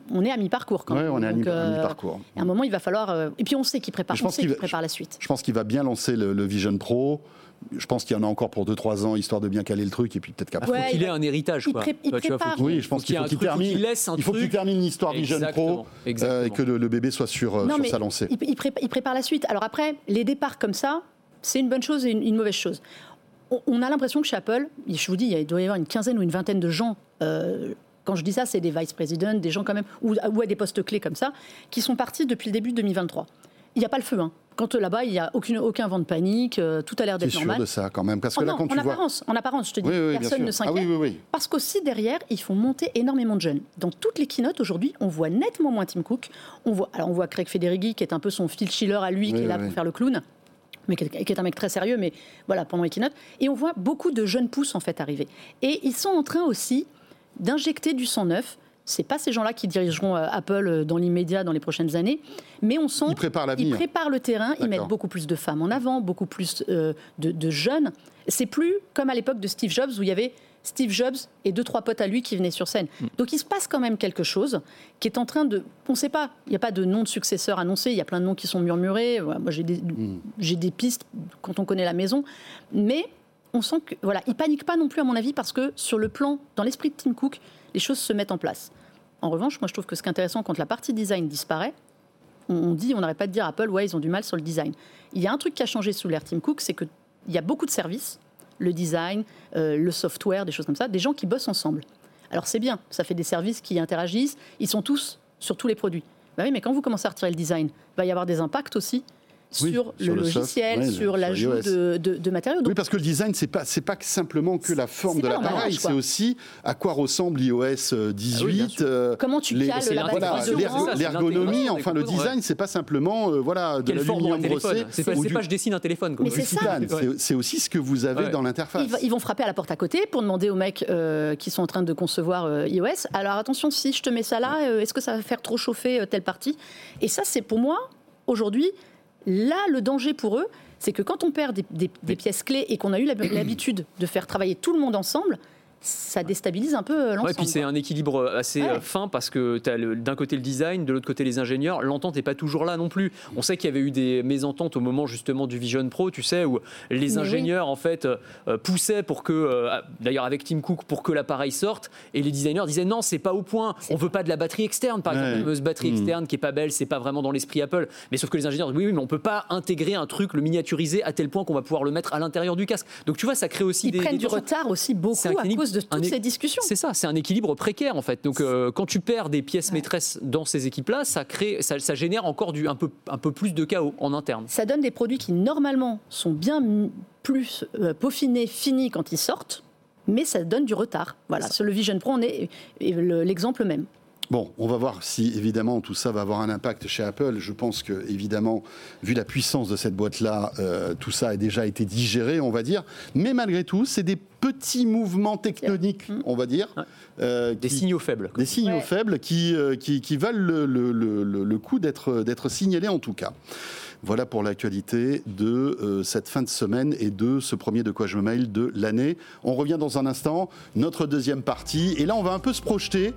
on est à mi-parcours quand ouais, même. on est à, Donc, mi- euh, à mi-parcours. À un moment, il va falloir... euh, Et puis on sait qu'il prépare, on sait qu'il prépare la suite. Je pense qu'il va bien lancer le, le Vision Pro. Je pense qu'il y en a encore pour deux trois ans, histoire de bien caler le truc, et puis peut-être qu'après... Ouais, Il faut qu'il ait un héritage, il quoi. pré- il Toi, tu vois, faut prépare. qu'il- Oui, je pense faut qu'il ait faut un qu'il truc, faut termine, qu'il laisse un il faut qu'il truc. termine l'histoire Vision Pro, Exactement, euh, exactement. et que le, le bébé soit sur, euh, Non, sur mais sa lancée. Il, il, prépa- il prépare la suite. Alors après, les départs comme ça, c'est une bonne chose et une, une mauvaise chose. On, on a l'impression que chez Apple, je vous dis, il doit y avoir une quinzaine ou une vingtaine de gens... Euh, quand je dis ça, c'est des vice-présidents, des gens quand même, ou, ou à des postes clés comme ça, qui sont partis depuis le début de deux mille vingt-trois. Il n'y a pas le feu, hein. Quand euh, là-bas, il n'y a aucune, aucun vent de panique, euh, tout a l'air d'être T'es sûr normal. de ça quand même, parce que Oh là, non, quand en, tu vois... apparence, en apparence, je te dis, Oui, oui, bien personne sûr. ne s'inquiète. Ah oui, oui, oui. Parce qu'aussi, derrière, ils font monter énormément de jeunes. Dans toutes les keynotes, aujourd'hui, on voit nettement moins Tim Cook. On voit, alors, on voit Craig Federighi, qui est un peu son Phil Schiller à lui, Oui, qui est là oui, pour oui. faire le clown, mais qui est, qui est un mec très sérieux, mais voilà, pendant les keynotes. Et on voit beaucoup de jeunes pousses, en fait, arriver. Et ils sont en train aussi d'injecter du sang neuf. C'est pas ces gens-là qui dirigeront euh, Apple euh, dans l'immédiat, dans les prochaines années, mais on sent Ils préparent l'avenir. ils préparent le terrain, ils D'accord. mettent beaucoup plus de femmes en avant, beaucoup plus euh, de, de jeunes. C'est plus comme à l'époque de Steve Jobs où il y avait Steve Jobs et deux trois potes à lui qui venaient sur scène. Mm. Donc il se passe quand même quelque chose qui est en train de, on ne sait pas, il n'y a pas de nom de successeur annoncé, il y a plein de noms qui sont murmurés. Voilà, moi j'ai des, Mm. j'ai des pistes quand on connaît la maison, mais on sent que voilà, il panique pas non plus à mon avis parce que sur le plan, dans l'esprit de Tim Cook, les choses se mettent en place. En revanche, moi je trouve que ce qui est intéressant quand la partie design disparaît, on, on dit, on n'arrête pas de dire Apple, ouais, ils ont du mal sur le design. Il y a un truc qui a changé sous l'ère Tim Cook, c'est qu'il y a beaucoup de services, le design, euh, le software, des choses comme ça, des gens qui bossent ensemble. Alors c'est bien, ça fait des services qui interagissent, ils sont tous sur tous les produits. Bah oui, mais quand vous commencez à retirer le design, il va y avoir des impacts aussi Oui, sur, sur le, le soft, logiciel, ouais, sur sur l'ajout iOS. de, de, de matériaux. Donc, Oui, parce que le design, c'est pas c'est pas simplement que la forme C'est de pas l'appareil, l'emballage, quoi. c'est aussi à quoi ressemble iOS dix-huit. Ah oui, bien sûr. euh, comment tu les- cales c'est la batterie voilà, l'intégration, dedans. l'ergo- c'est ça, c'est l'ergonomie, l'intégration enfin des le composants, design, c'est pas simplement euh, voilà de Quelle forme pour un l'aluminium téléphone brossé. C'est pas, ou c'est du- pas je dessine un téléphone. quoi. Mais ou c'est du ça. titane. Ouais. C'est- C'est aussi ce que vous avez Ouais. dans l'interface. Ils, va- ils vont frapper à la porte à côté pour demander aux mecs euh, qui sont en train de concevoir euh, iOS. Alors attention, si je te mets ça là, euh, est-ce que ça va faire trop chauffer euh, telle partie? Et ça, c'est pour moi, aujourd'hui, là, le danger pour eux, c'est que quand on perd des, des- des pièces clés et qu'on a eu l'hab- l'habitude de faire travailler tout le monde ensemble, ça déstabilise un peu euh, l'ensemble. Ouais, puis c'est quoi. un équilibre assez Ouais. euh, fin parce que tu as d'un côté le design, de l'autre côté les ingénieurs. L'entente n'est pas toujours là non plus. On sait qu'il y avait eu des mésententes au moment justement du Vision Pro, tu sais, où les Mais ingénieurs en fait euh, poussaient pour que, euh, d'ailleurs avec Tim Cook, pour que l'appareil sorte, et les designers disaient non, c'est pas au point. On veut pas de la batterie externe, par Ouais. exemple, la fameuse batterie Mmh. externe qui est pas belle, c'est pas vraiment dans l'esprit Apple. Mais sauf que les ingénieurs disent oui, oui, mais on peut pas intégrer un truc, le miniaturiser à tel point qu'on va pouvoir le mettre à l'intérieur du casque. Donc tu vois, ça crée aussi Ils des prennent des du tensions. retard aussi beaucoup C'est un à équilibre- cause de un toutes é- ces discussions. C'est ça, c'est un équilibre précaire en fait. Donc euh, quand tu perds des pièces maîtresses dans ces équipes-là, ça crée, ça, ça génère encore du, un, peu, un peu plus de chaos en interne. Ça donne des produits qui normalement sont bien m- plus euh, peaufinés, finis quand ils sortent, mais ça donne du retard. Voilà, sur le Vision Pro, on est est le- l'exemple même. Bon, on va voir si évidemment tout ça va avoir un impact chez Apple. Je pense que évidemment, vu la puissance de cette boîte-là, euh, tout ça a déjà été digéré, on va dire. Mais malgré tout, c'est des petits mouvements tectoniques, on va dire, Ouais. euh, Des qui- signaux faibles. des signaux Ouais. faibles qui, euh, qui, qui valent le, le- le- le- le coup d'être d'être signalés en tout cas. Voilà pour l'actualité de euh, cette fin de semaine et de ce premier De quoi je me mail de l'année. On revient dans un instant, notre deuxième partie. Et là, on va un peu se projeter.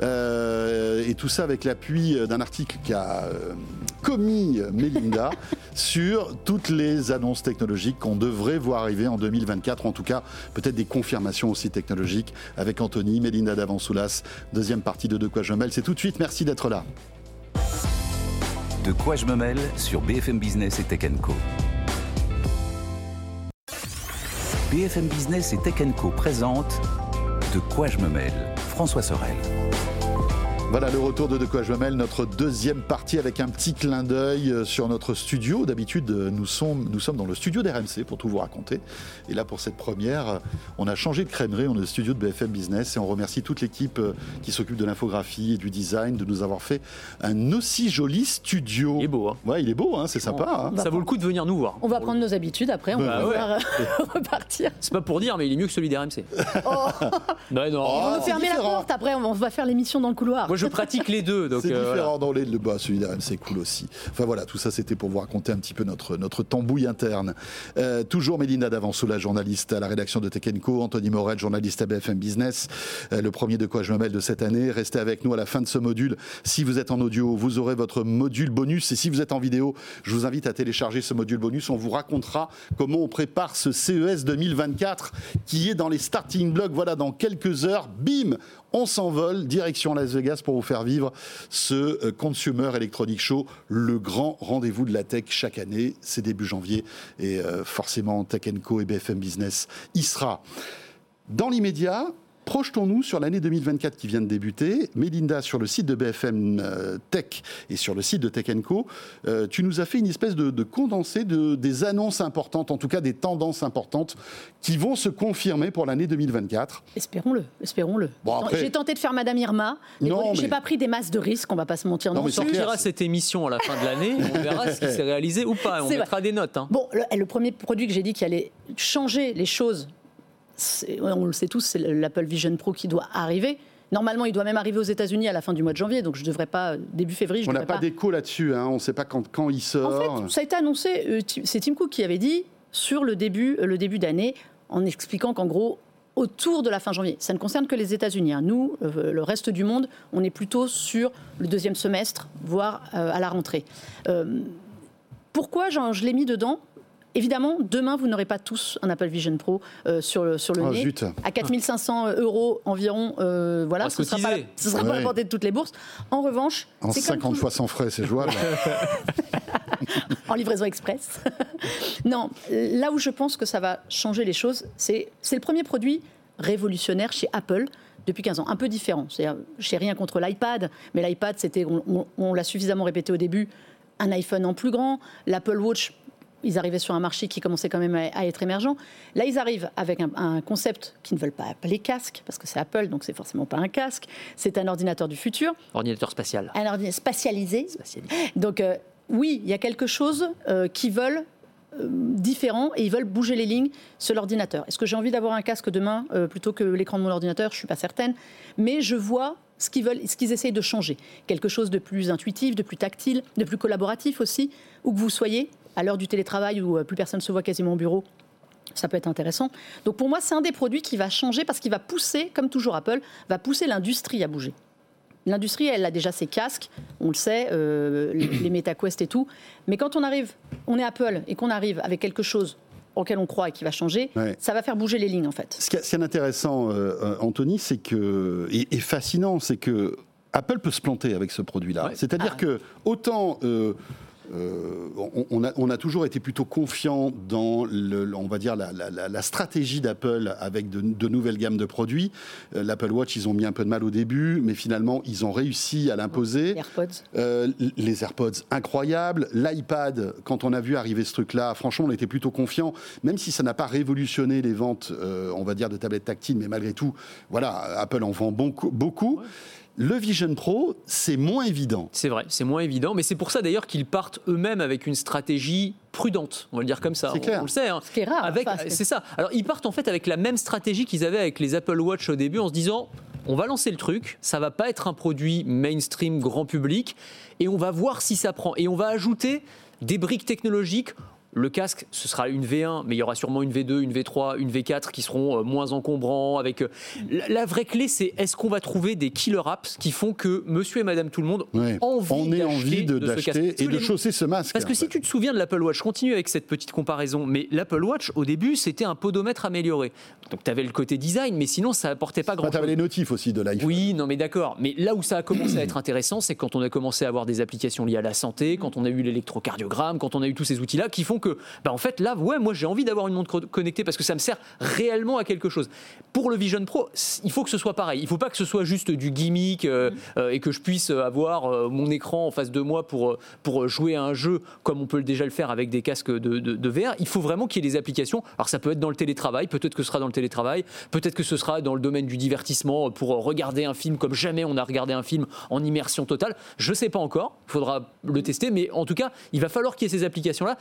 euh, et tout ça avec l'appui d'un article qu'a euh, commis Mélinda sur toutes les annonces technologiques qu'on devrait voir arriver en deux mille vingt-quatre. En tout cas, peut-être des confirmations aussi technologiques avec Anthony, Mélinda Davansoulas. Deuxième partie de De quoi je me mail. C'est tout de suite. Merci d'être là. De quoi je me mêle sur B F M Business et Tech Co. B F M Business et Tech Co présente De quoi je me mêle, François Sorel. Voilà le retour de De quoi je me mêle, notre deuxième partie avec un petit clin d'œil sur notre studio. D'habitude, nous sommes, nous sommes dans le studio d'R M C pour tout vous raconter. Et là, pour cette première, on a changé de crèmerie, on est au studio de B F M Business et on remercie toute l'équipe qui s'occupe de l'infographie et du design de nous avoir fait un aussi joli studio. Il est beau, hein. Ouais, il est beau, hein, c'est sympa. hein. va Ça vaut le coup de venir nous voir. On va prendre nos habitudes après, on Bah va ouais. pouvoir euh, repartir. C'est pas pour dire, mais il est mieux que celui d'R M C. Oh, Non, non. Oh, on va c'est fermer la différent. porte après, on va faire l'émission dans le couloir. Moi, je pratique les deux. Donc, c'est euh, différent voilà. dans les deux. Bah, celui d'A M, c'est cool aussi. Enfin voilà, tout ça c'était pour vous raconter un petit peu notre, notre tambouille interne. Euh, toujours Mélinda Davançoula, journaliste à la rédaction de Tech and Co, Anthony Morel, journaliste à B F M Business, euh, le premier de quoi je me mêle de cette année. Restez avec nous à la fin de ce module. Si vous êtes en audio, vous aurez votre module bonus, et si vous êtes en vidéo, je vous invite à télécharger ce module bonus. On vous racontera comment on prépare ce C E S deux mille vingt-quatre qui est dans les starting blocks. Voilà, dans quelques heures, bim, on s'envole direction Las Vegas pour vous faire vivre ce Consumer Electronics Show, le grand rendez-vous de la tech chaque année. C'est début janvier et euh, forcément Tech and Co et B F M Business y sera. Dans l'immédiat, projetons-nous sur l'année deux mille vingt-quatre qui vient de débuter. Mélinda, sur le site de B F M euh, Tech et sur le site de Tech and Co, euh, tu nous as fait une espèce de, de condensé de, des annonces importantes, en tout cas des tendances importantes qui vont se confirmer pour l'année deux mille vingt-quatre. Espérons-le, espérons-le. Bon, après... J'ai tenté de faire Madame Irma, mais non, j'ai mais... pas pris des masses de risques, on va pas se mentir. Non, non mais On sortira cette émission à la fin de l'année, on verra ce qui s'est réalisé ou pas, on C'est mettra vrai. des notes. Hein. Bon, le, le premier produit que j'ai dit qui allait changer les choses, on le sait tous, c'est l'Apple Vision Pro qui doit arriver. Normalement, il doit même arriver aux États-Unis à la fin du mois de janvier, donc je ne devrais pas, début février, je On ne n'a devrais pas, pas d'écho là-dessus, hein. On ne sait pas quand, quand il sort. En fait, ça a été annoncé, euh, c'est Tim Cook qui avait dit sur le début, euh, le début d'année, en expliquant qu'en gros, autour de la fin janvier, ça ne concerne que les États-Unis. Hein. Nous, euh, le reste du monde, on est plutôt sur le deuxième semestre, voire euh, à la rentrée. Euh, pourquoi genre, je l'ai mis dedans ? Évidemment, demain, vous n'aurez pas tous un Apple Vision Pro euh, sur le, sur le Oh, nez. zut. À quatre mille cinq cents euros environ, euh, voilà, ce ne sera pas, la, ce sera Ouais. pas la portée de toutes les bourses. En revanche, En c'est cinquante comme tout- fois sans frais, c'est jouable. en livraison express. Non, là où je pense que ça va changer les choses, c'est, c'est le premier produit révolutionnaire chez Apple depuis quinze ans, un peu différent. C'est-à-dire, je n'ai rien contre l'iPad, mais l'iPad, c'était, on, on, on l'a suffisamment répété au début, un iPhone en plus grand, l'Apple Watch. Ils arrivaient sur un marché qui commençait quand même à, à être émergent. Là, ils arrivent avec un, un concept qu'ils ne veulent pas appeler casque, parce que c'est Apple, donc c'est forcément pas un casque. C'est un ordinateur du futur, Ordinateur spatial. un ordinateur spatialisé. Spatialisé. Donc, euh, oui, il y a quelque chose euh, qu'ils veulent euh, différent et ils veulent bouger les lignes sur l'ordinateur. Est-ce que j'ai envie d'avoir un casque demain euh, plutôt que l'écran de mon ordinateur ? Je ne suis pas certaine. Mais je vois ce qu'ils veulent, ce qu'ils essayent de changer. Quelque chose de plus intuitif, de plus tactile, de plus collaboratif aussi, où que vous soyez. À l'heure du télétravail où plus personne ne se voit quasiment au bureau, ça peut être intéressant. Donc pour moi, c'est un des produits qui va changer parce qu'il va pousser, comme toujours Apple, va pousser l'industrie à bouger. L'industrie, elle a déjà ses casques, on le sait, euh, les, les MetaQuest et tout. Mais quand on arrive, on est Apple et qu'on arrive avec quelque chose auquel on croit et qui va changer, Ouais. ça va faire bouger les lignes en fait. Ce qui est, ce qui est intéressant, euh, Anthony, c'est que, et, et fascinant, c'est que Apple peut se planter avec ce produit-là. Ouais. C'est-à-dire Ah. que autant euh, euh, on, on a, on a toujours été plutôt confiant dans, le, on va dire, la, la, la, la stratégie d'Apple avec de, de nouvelles gammes de produits. Euh, L'Apple Watch, ils ont mis un peu de mal au début, mais finalement, ils ont réussi à l'imposer. Les AirPods. Euh, les AirPods, incroyables. L'iPad, quand on a vu arriver ce truc-là, franchement, on était plutôt confiant, même si ça n'a pas révolutionné les ventes, euh, on va dire, de tablettes tactiles, mais malgré tout, voilà, Apple en vend beaucoup. beaucoup. Le Vision Pro, c'est moins évident. C'est vrai, c'est moins évident, mais c'est pour ça d'ailleurs qu'ils partent eux-mêmes avec une stratégie prudente, on va le dire comme ça. C'est on, clair. on le sait. Hein. Ce qui est rare. Avec, enfin, c'est- c'est ça. Alors ils partent en fait avec la même stratégie qu'ils avaient avec les Apple Watch au début, en se disant on va lancer le truc, ça va pas être un produit mainstream grand public, et on va voir si ça prend. Et on va ajouter des briques technologiques. Le casque, ce sera une V un, mais il y aura sûrement une V deux, une V trois, une V quatre qui seront euh, moins encombrants. Avec, euh, la, la vraie clé, c'est est-ce qu'on va trouver des killer apps qui font que monsieur et madame tout le monde Ouais. ont envie on ait d'acheter envie de- de ce casque. d'acheter Parce et que de les- chausser ce masque. Parce que en si fait. tu te souviens de l'Apple Watch, je continue avec cette petite comparaison, mais l'Apple Watch, au début, c'était un podomètre amélioré. Donc tu avais le côté design, mais sinon, ça apportait pas Enfin, grand-chose. t'avais les notifs aussi de l'iPhone. Oui, non mais d'accord. Mais là où ça a commencé à être intéressant, c'est quand on a commencé à avoir des applications liées à la santé, quand on a eu l'électrocardiogramme, quand on a eu tous ces outils-là qui font que, bah en fait, là, ouais, moi j'ai envie d'avoir une montre connectée parce que ça me sert réellement à quelque chose. Pour le Vision Pro, il faut que ce soit pareil. Il ne faut pas que ce soit juste du gimmick euh, euh, et que je puisse avoir euh, mon écran en face de moi pour, pour jouer à un jeu comme on peut déjà le faire avec des casques de, de, de V R. Il faut vraiment qu'il y ait des applications. Alors ça peut être dans le télétravail, peut-être que ce sera dans le télétravail, peut-être que ce sera dans le domaine du divertissement pour regarder un film comme jamais on a regardé un film en immersion totale. Je ne sais pas encore, il faudra le tester, mais en tout cas, il va falloir qu'il y ait ces applications-là. Ça va être ça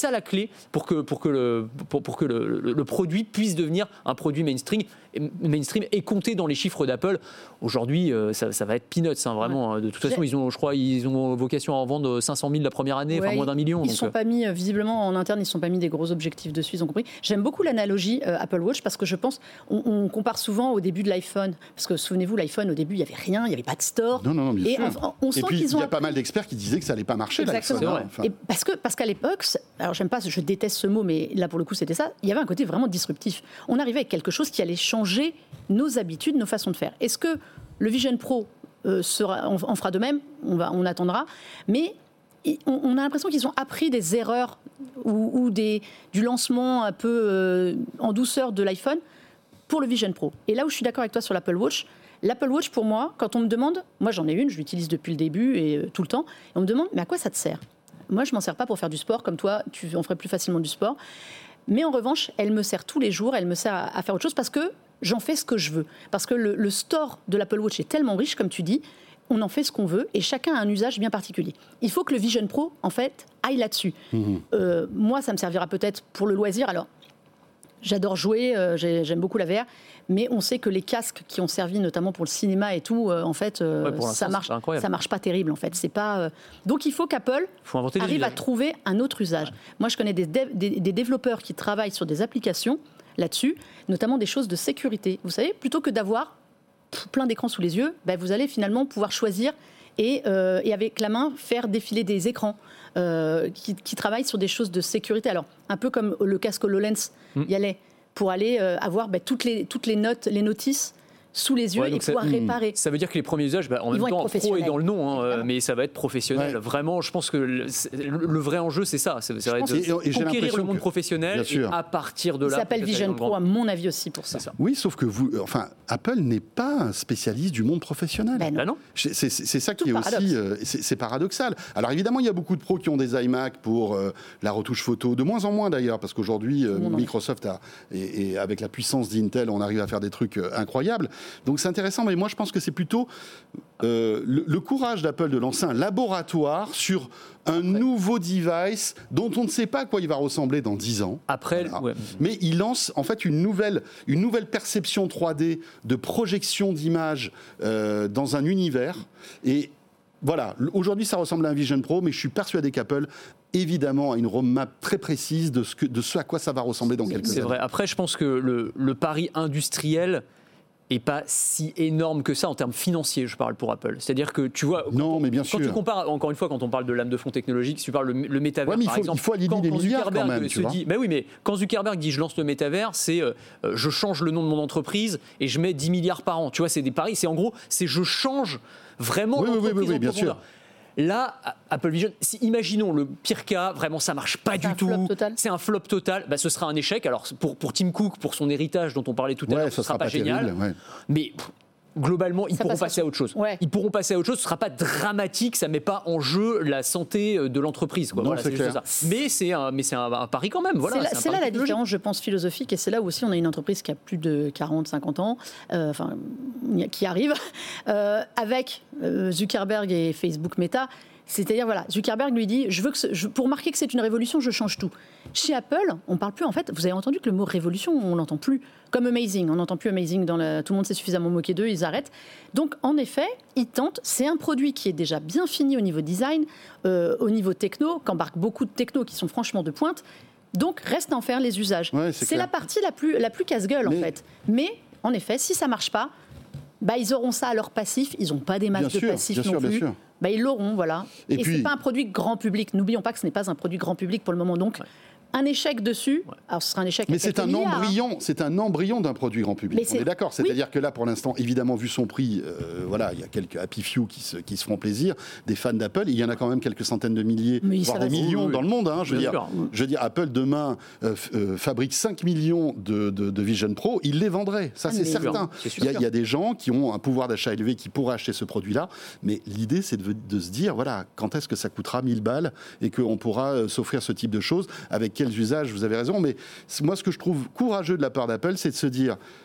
ça la clé pour que, pour que, le, pour, pour que le, le, le produit puisse devenir un produit mainstream, mainstream et compter dans les chiffres d'Apple. Aujourd'hui, euh, ça, ça va être peanuts, hein, vraiment. Ouais. De toute façon, ils ont, je crois, ils ont vocation à en vendre cinq cent mille la première année, ouais, enfin moins d'un million. Ils ne sont pas mis, visiblement en interne, ils ne sont pas mis des gros objectifs dessus, ils ont compris. J'aime beaucoup l'analogie euh, Apple Watch parce que je pense, on, on compare souvent au début de l'iPhone, parce que souvenez-vous, l'iPhone au début, il n'y avait rien, il n'y avait pas de store. Non, non, non, bien et sûr. On, on sent et puis, qu'ils ont il y a appris... pas mal d'experts qui disaient que ça n'allait pas marcher. Exactement. L'iPhone, hein, enfin. Et parce que parce qu'à l'époque, alors j'aime pas, je déteste ce mot, mais là pour le coup c'était ça. Il y avait un côté vraiment disruptif. On arrivait avec quelque chose qui allait changer nos habitudes, nos façons de faire. Est-ce que le Vision Pro euh, sera, on, on fera de même, on va, on attendra, mais on, on a l'impression qu'ils ont appris des erreurs ou, ou des, du lancement un peu euh, en douceur de l'iPhone pour le Vision Pro. Et là où je suis d'accord avec toi sur l'Apple Watch, l'Apple Watch pour moi, quand on me demande, moi j'en ai une, je l'utilise depuis le début et euh, tout le temps, et on me demande mais à quoi ça te sert ? Moi je m'en sers pas pour faire du sport, comme toi tu en ferais plus facilement du sport. Mais en revanche, elle me sert tous les jours, elle me sert à, à faire autre chose parce que j'en fais ce que je veux. Parce que le, le store de l'Apple Watch est tellement riche, comme tu dis, on en fait ce qu'on veut et chacun a un usage bien particulier. Il faut que le Vision Pro, en fait, aille là-dessus. Mmh. Euh, moi, ça me servira peut-être pour le loisir. Alors, j'adore jouer, euh, j'aime beaucoup la V R, mais on sait que les casques qui ont servi notamment pour le cinéma et tout, euh, en fait, euh, ouais, ça marche, ça marche pas terrible en fait. C'est pas. Euh... Donc il faut qu'Apple faut arrive à trouver un autre usage. Ouais. Moi, je connais des, dev, des, des développeurs qui travaillent sur des applications là-dessus, notamment des choses de sécurité. Vous savez, plutôt que d'avoir plein d'écrans sous les yeux, ben, vous allez finalement pouvoir choisir et, euh, et avec la main faire défiler des écrans. Euh, qui, qui travaillent sur des choses de sécurité. Alors, un peu comme le casque HoloLens mmh. y allait, pour aller euh, avoir bah, toutes, les, toutes les notes, les notices sous les yeux ouais, et pouvoir ça, réparer. Ça veut dire que les premiers usages, bah, en Ils même temps, pro est dans le nom, hein, mais ça va être professionnel. Ouais. Vraiment, je pense que le, le vrai enjeu, c'est ça. C'est, c'est de et, et conquérir le monde que, professionnel et à partir de là... Ça s'appelle Vision Pro, à mon avis aussi, pour ça. ça. Oui, sauf que vous, enfin, Apple n'est pas un spécialiste du monde professionnel. Ben non. Bah non. C'est, c'est, c'est ça qui est paradoxe. aussi... Euh, c'est, c'est paradoxal. Alors évidemment, il y a beaucoup de pros qui ont des iMac pour euh, la retouche photo, de moins en moins d'ailleurs, parce qu'aujourd'hui, euh, Microsoft, a, et, et avec la puissance d'Intel, on arrive à faire des trucs euh, incroyables. Donc c'est intéressant. Mais moi, je pense que c'est plutôt euh, le, le courage d'Apple de lancer un laboratoire sur un Après. nouveau device dont on ne sait pas à quoi il va ressembler dans dix ans. Après, voilà. ouais. Mais il lance en fait une nouvelle, une nouvelle perception trois D de projection d'images euh, dans un univers. Et voilà, aujourd'hui, ça ressemble à un Vision Pro, mais je suis persuadé qu'Apple évidemment a une roadmap très précise de ce, que, de ce à quoi ça va ressembler dans quelques c'est années. C'est vrai. Après, je pense que le, le pari industriel et pas si énorme que ça en termes financiers, je parle pour Apple. C'est-à-dire que tu vois, non, on, mais bien quand sûr. tu compares, encore une fois, quand on parle de lame de fond technologique, si tu parles le, le métavers, ouais, mais il faut, par exemple, il faut aligner quand, les quand milliards Zuckerberg quand même, se dit, mais oui, mais quand Zuckerberg dit je lance le métavers, c'est euh, je change le nom de mon entreprise et je mets dix milliards par an. Tu vois, c'est des paris, c'est en gros, c'est je change vraiment oui, l'entreprise oui, oui, oui, en bien profondeur. sûr. Là, Apple Vision, si, imaginons le pire cas, vraiment ça marche pas c'est du tout, c'est un flop total, bah, ce sera un échec. Alors pour, pour Tim Cook, pour son héritage dont on parlait tout à ouais, l'heure, ce ne sera, sera pas, pas génial, terrible, ouais. mais pff, globalement, ils ça pourront passer à autre chose. Ouais. Ils pourront passer à autre chose. Ce ne sera pas dramatique. Ça ne met pas en jeu la santé de l'entreprise. Quoi. Non, voilà, c'est c'est clair. juste ça. Mais c'est un, mais c'est un, un pari quand même. Voilà, c'est là, c'est un c'est pari là la technologique. différence, je pense, philosophique. Et c'est là où aussi on a une entreprise qui a plus de quarante, cinquante ans, euh, enfin, qui arrive, euh, avec euh, Zuckerberg et Facebook Meta. C'est-à-dire, voilà, Zuckerberg lui dit, je veux que ce, je, pour marquer que c'est une révolution, je change tout. Chez Apple, on ne parle plus, en fait, vous avez entendu que le mot révolution, on n'entend plus. Comme amazing, on n'entend plus amazing, dans la, tout le monde s'est suffisamment moqué d'eux, ils arrêtent. Donc, en effet, ils tentent, c'est un produit qui est déjà bien fini au niveau design, euh, au niveau techno, qu'embarque beaucoup de techno qui sont franchement de pointe. Donc, reste à en faire les usages. Ouais, c'est c'est la partie la plus, la plus casse-gueule, Mais... en fait. Mais, en effet, si ça ne marche pas, bah, ils auront ça à leur passif. Ils n'ont pas des masses bien de sûr, passifs bien non sûr, plus. bien sûr. Bah, ils l'auront, voilà. Et, Et puis... ce n'est pas un produit grand public. N'oublions pas que ce n'est pas un produit grand public pour le moment. Donc, ouais. un échec dessus, ouais. alors ce sera un échec. Mais c'est un milliards, embryon, hein. c'est un embryon d'un produit grand public. Mais on est d'accord. C'est-à-dire oui. que là, pour l'instant, évidemment, vu son prix, euh, voilà, il y a quelques happy few qui se, qui se feront plaisir, des fans d'Apple. Il y en a quand même quelques centaines de milliers, mais voire des millions oui, oui. dans le monde. Hein, je, veux dire, je veux dire, Apple demain euh, euh, fabrique cinq millions de, de, de Vision Pro, il les vendrait. Ça, ah, c'est certain. C'est il, y a, il y a des gens qui ont un pouvoir d'achat élevé qui pourraient acheter ce produit-là. Mais l'idée, c'est de, de se dire, voilà, quand est-ce que ça coûtera mille balles et qu'on pourra euh, s'offrir ce type de choses, avec quels usages, vous avez raison. Mais moi, ce que je trouve courageux de la part d'Apple, c'est de se dire,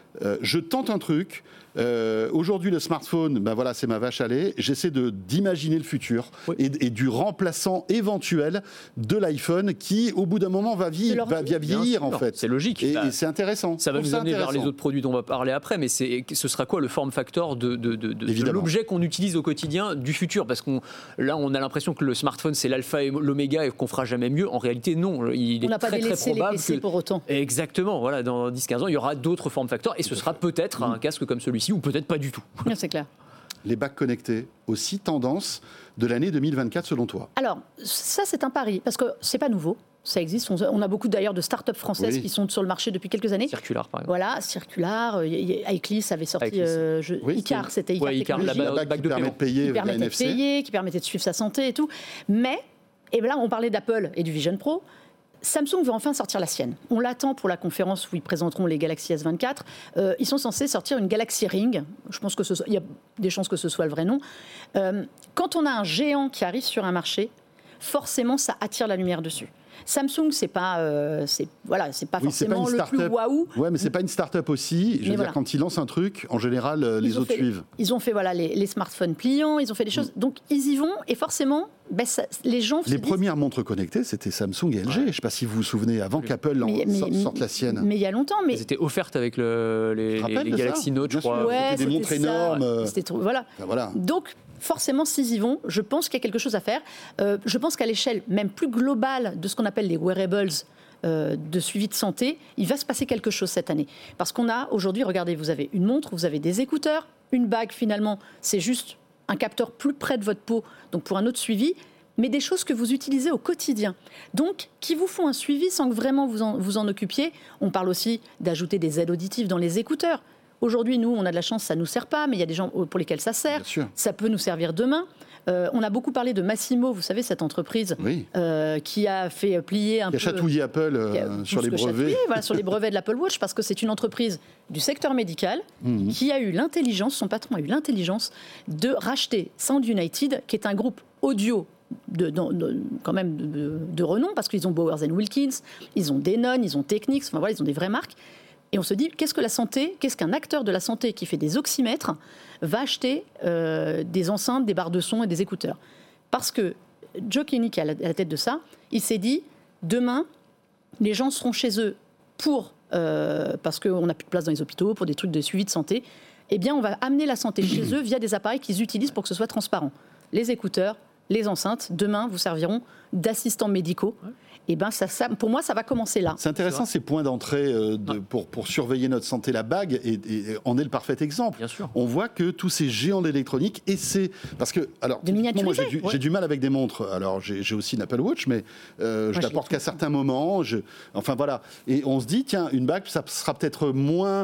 euh, je tente un truc. Euh, aujourd'hui, le smartphone, ben voilà, c'est ma vache à lait. J'essaie de, d'imaginer le futur oui. et, et du remplaçant éventuel de l'iPhone qui, au bout d'un moment, va, vie, va, va vieillir en fait. C'est logique. Et, bah, et c'est intéressant. Ça va nous amener vers les autres produits dont on va parler après, mais c'est, ce sera quoi le form factor de, de, de, de, de l'objet qu'on utilise au quotidien du futur? Parce qu'on là, on a l'impression que le smartphone c'est l'alpha et l'oméga et qu'on fera jamais mieux. En réalité, non. Il on est très très probable les que pour autant. Exactement. Voilà, dans dix quinze ans, il y aura d'autres form factors et ce sera peut-être mmh. un casque comme celui-ci ou peut-être pas du tout. C'est clair. Les bacs connectés, aussi tendance de l'année deux mille vingt-quatre selon toi? Alors, ça c'est un pari, parce que c'est pas nouveau. Ça existe. On a beaucoup d'ailleurs de start-up françaises oui. qui sont sur le marché depuis quelques années. Circular, par exemple. Voilà, Circular. Eclipse avait sorti. Eclipse. Euh, je, oui, Icar, c'est... c'était Icar. Ouais, Icar, la, la bague qui permet de payer, qui permettait de payer, qui permettait de suivre sa santé et tout. Mais, et là, on parlait d'Apple et du Vision Pro. Samsung veut enfin sortir la sienne. On l'attend pour la conférence où ils présenteront les Galaxy S vingt-quatre. Euh, ils sont censés sortir une Galaxy Ring. Je pense que ce soit, il y a des chances que ce soit le vrai nom. Euh, quand on a un géant qui arrive sur un marché, forcément, ça attire la lumière dessus. Samsung, c'est pas, euh, c'est voilà, c'est pas oui, forcément c'est pas le plus waouh. Ouais, mais c'est pas une start-up aussi. Je veux voilà. dire, quand ils lancent un truc, en général, euh, les autres fait, suivent. Ils ont fait voilà les, les smartphones pliants, ils ont fait des choses. Mm. Donc ils y vont et forcément, ben, ça, les gens. Les se premières disent... montres connectées, c'était Samsung et L G. Ouais. Je ne sais pas si vous vous souvenez, avant qu'Apple mais, mais, sorte, sorte la sienne. Mais il y a longtemps. Mais elles étaient offertes avec le, les, les, les Galaxy Note, je crois. Ouais, c'était des montres ça. énormes. C'était trop, voilà. Enfin, voilà. Donc forcément, s'ils y vont, je pense qu'il y a quelque chose à faire. Euh, je pense qu'à l'échelle même plus globale de ce qu'on appelle les wearables, euh, de suivi de santé, il va se passer quelque chose cette année. Parce qu'on a aujourd'hui, regardez, vous avez une montre, vous avez des écouteurs, une bague finalement, c'est juste un capteur plus près de votre peau, donc pour un autre suivi, mais des choses que vous utilisez au quotidien. Donc, qui vous font un suivi sans que vraiment vous en, vous en occupiez. On parle aussi d'ajouter des aides auditives dans les écouteurs. Aujourd'hui, nous, on a de la chance, ça ne nous sert pas, mais il y a des gens pour lesquels ça sert. Ça peut nous servir demain. Euh, on a beaucoup parlé de Massimo, vous savez, cette entreprise oui. euh, qui a fait plier un qui peu... Qui a chatouillé Apple euh, sur les brevets. Voilà, sur les brevets de l'Apple Watch, parce que c'est une entreprise du secteur médical mmh. qui a eu l'intelligence, son patron a eu l'intelligence de racheter Sound United, qui est un groupe audio De, de, de, quand même de, de renom, parce qu'ils ont Bowers and Wilkins, ils ont Denon, ils ont Technics, enfin voilà, ils ont des vraies marques. Et on se dit, qu'est-ce que la santé, qu'est-ce qu'un acteur de la santé qui fait des oxymètres va acheter euh, des enceintes, des barres de son et des écouteurs? Parce que Joe Kinney, qui est à la, à la tête de ça, il s'est dit, demain, les gens seront chez eux pour, euh, parce qu'on n'a plus de place dans les hôpitaux, pour des trucs de suivi de santé, eh bien, on va amener la santé chez eux via des appareils qu'ils utilisent pour que ce soit transparent. Les écouteurs, les enceintes, demain, vous serviront d'assistants médicaux. Ouais. Et ben ça, ça, pour moi, ça va commencer là. C'est intéressant ces points d'entrée euh, de, ouais. pour, pour surveiller notre santé. La bague et, et, et en est le parfait exemple. Bien sûr. On voit que tous ces géants d'électronique essaient... Parce que, alors, de moi, j'ai, du, ouais. j'ai du mal avec des montres. Alors, j'ai, j'ai aussi une Apple Watch, mais euh, je la porte qu'à certains moments. Je, enfin, voilà. Et on se dit, tiens, une bague, ça sera peut-être moins...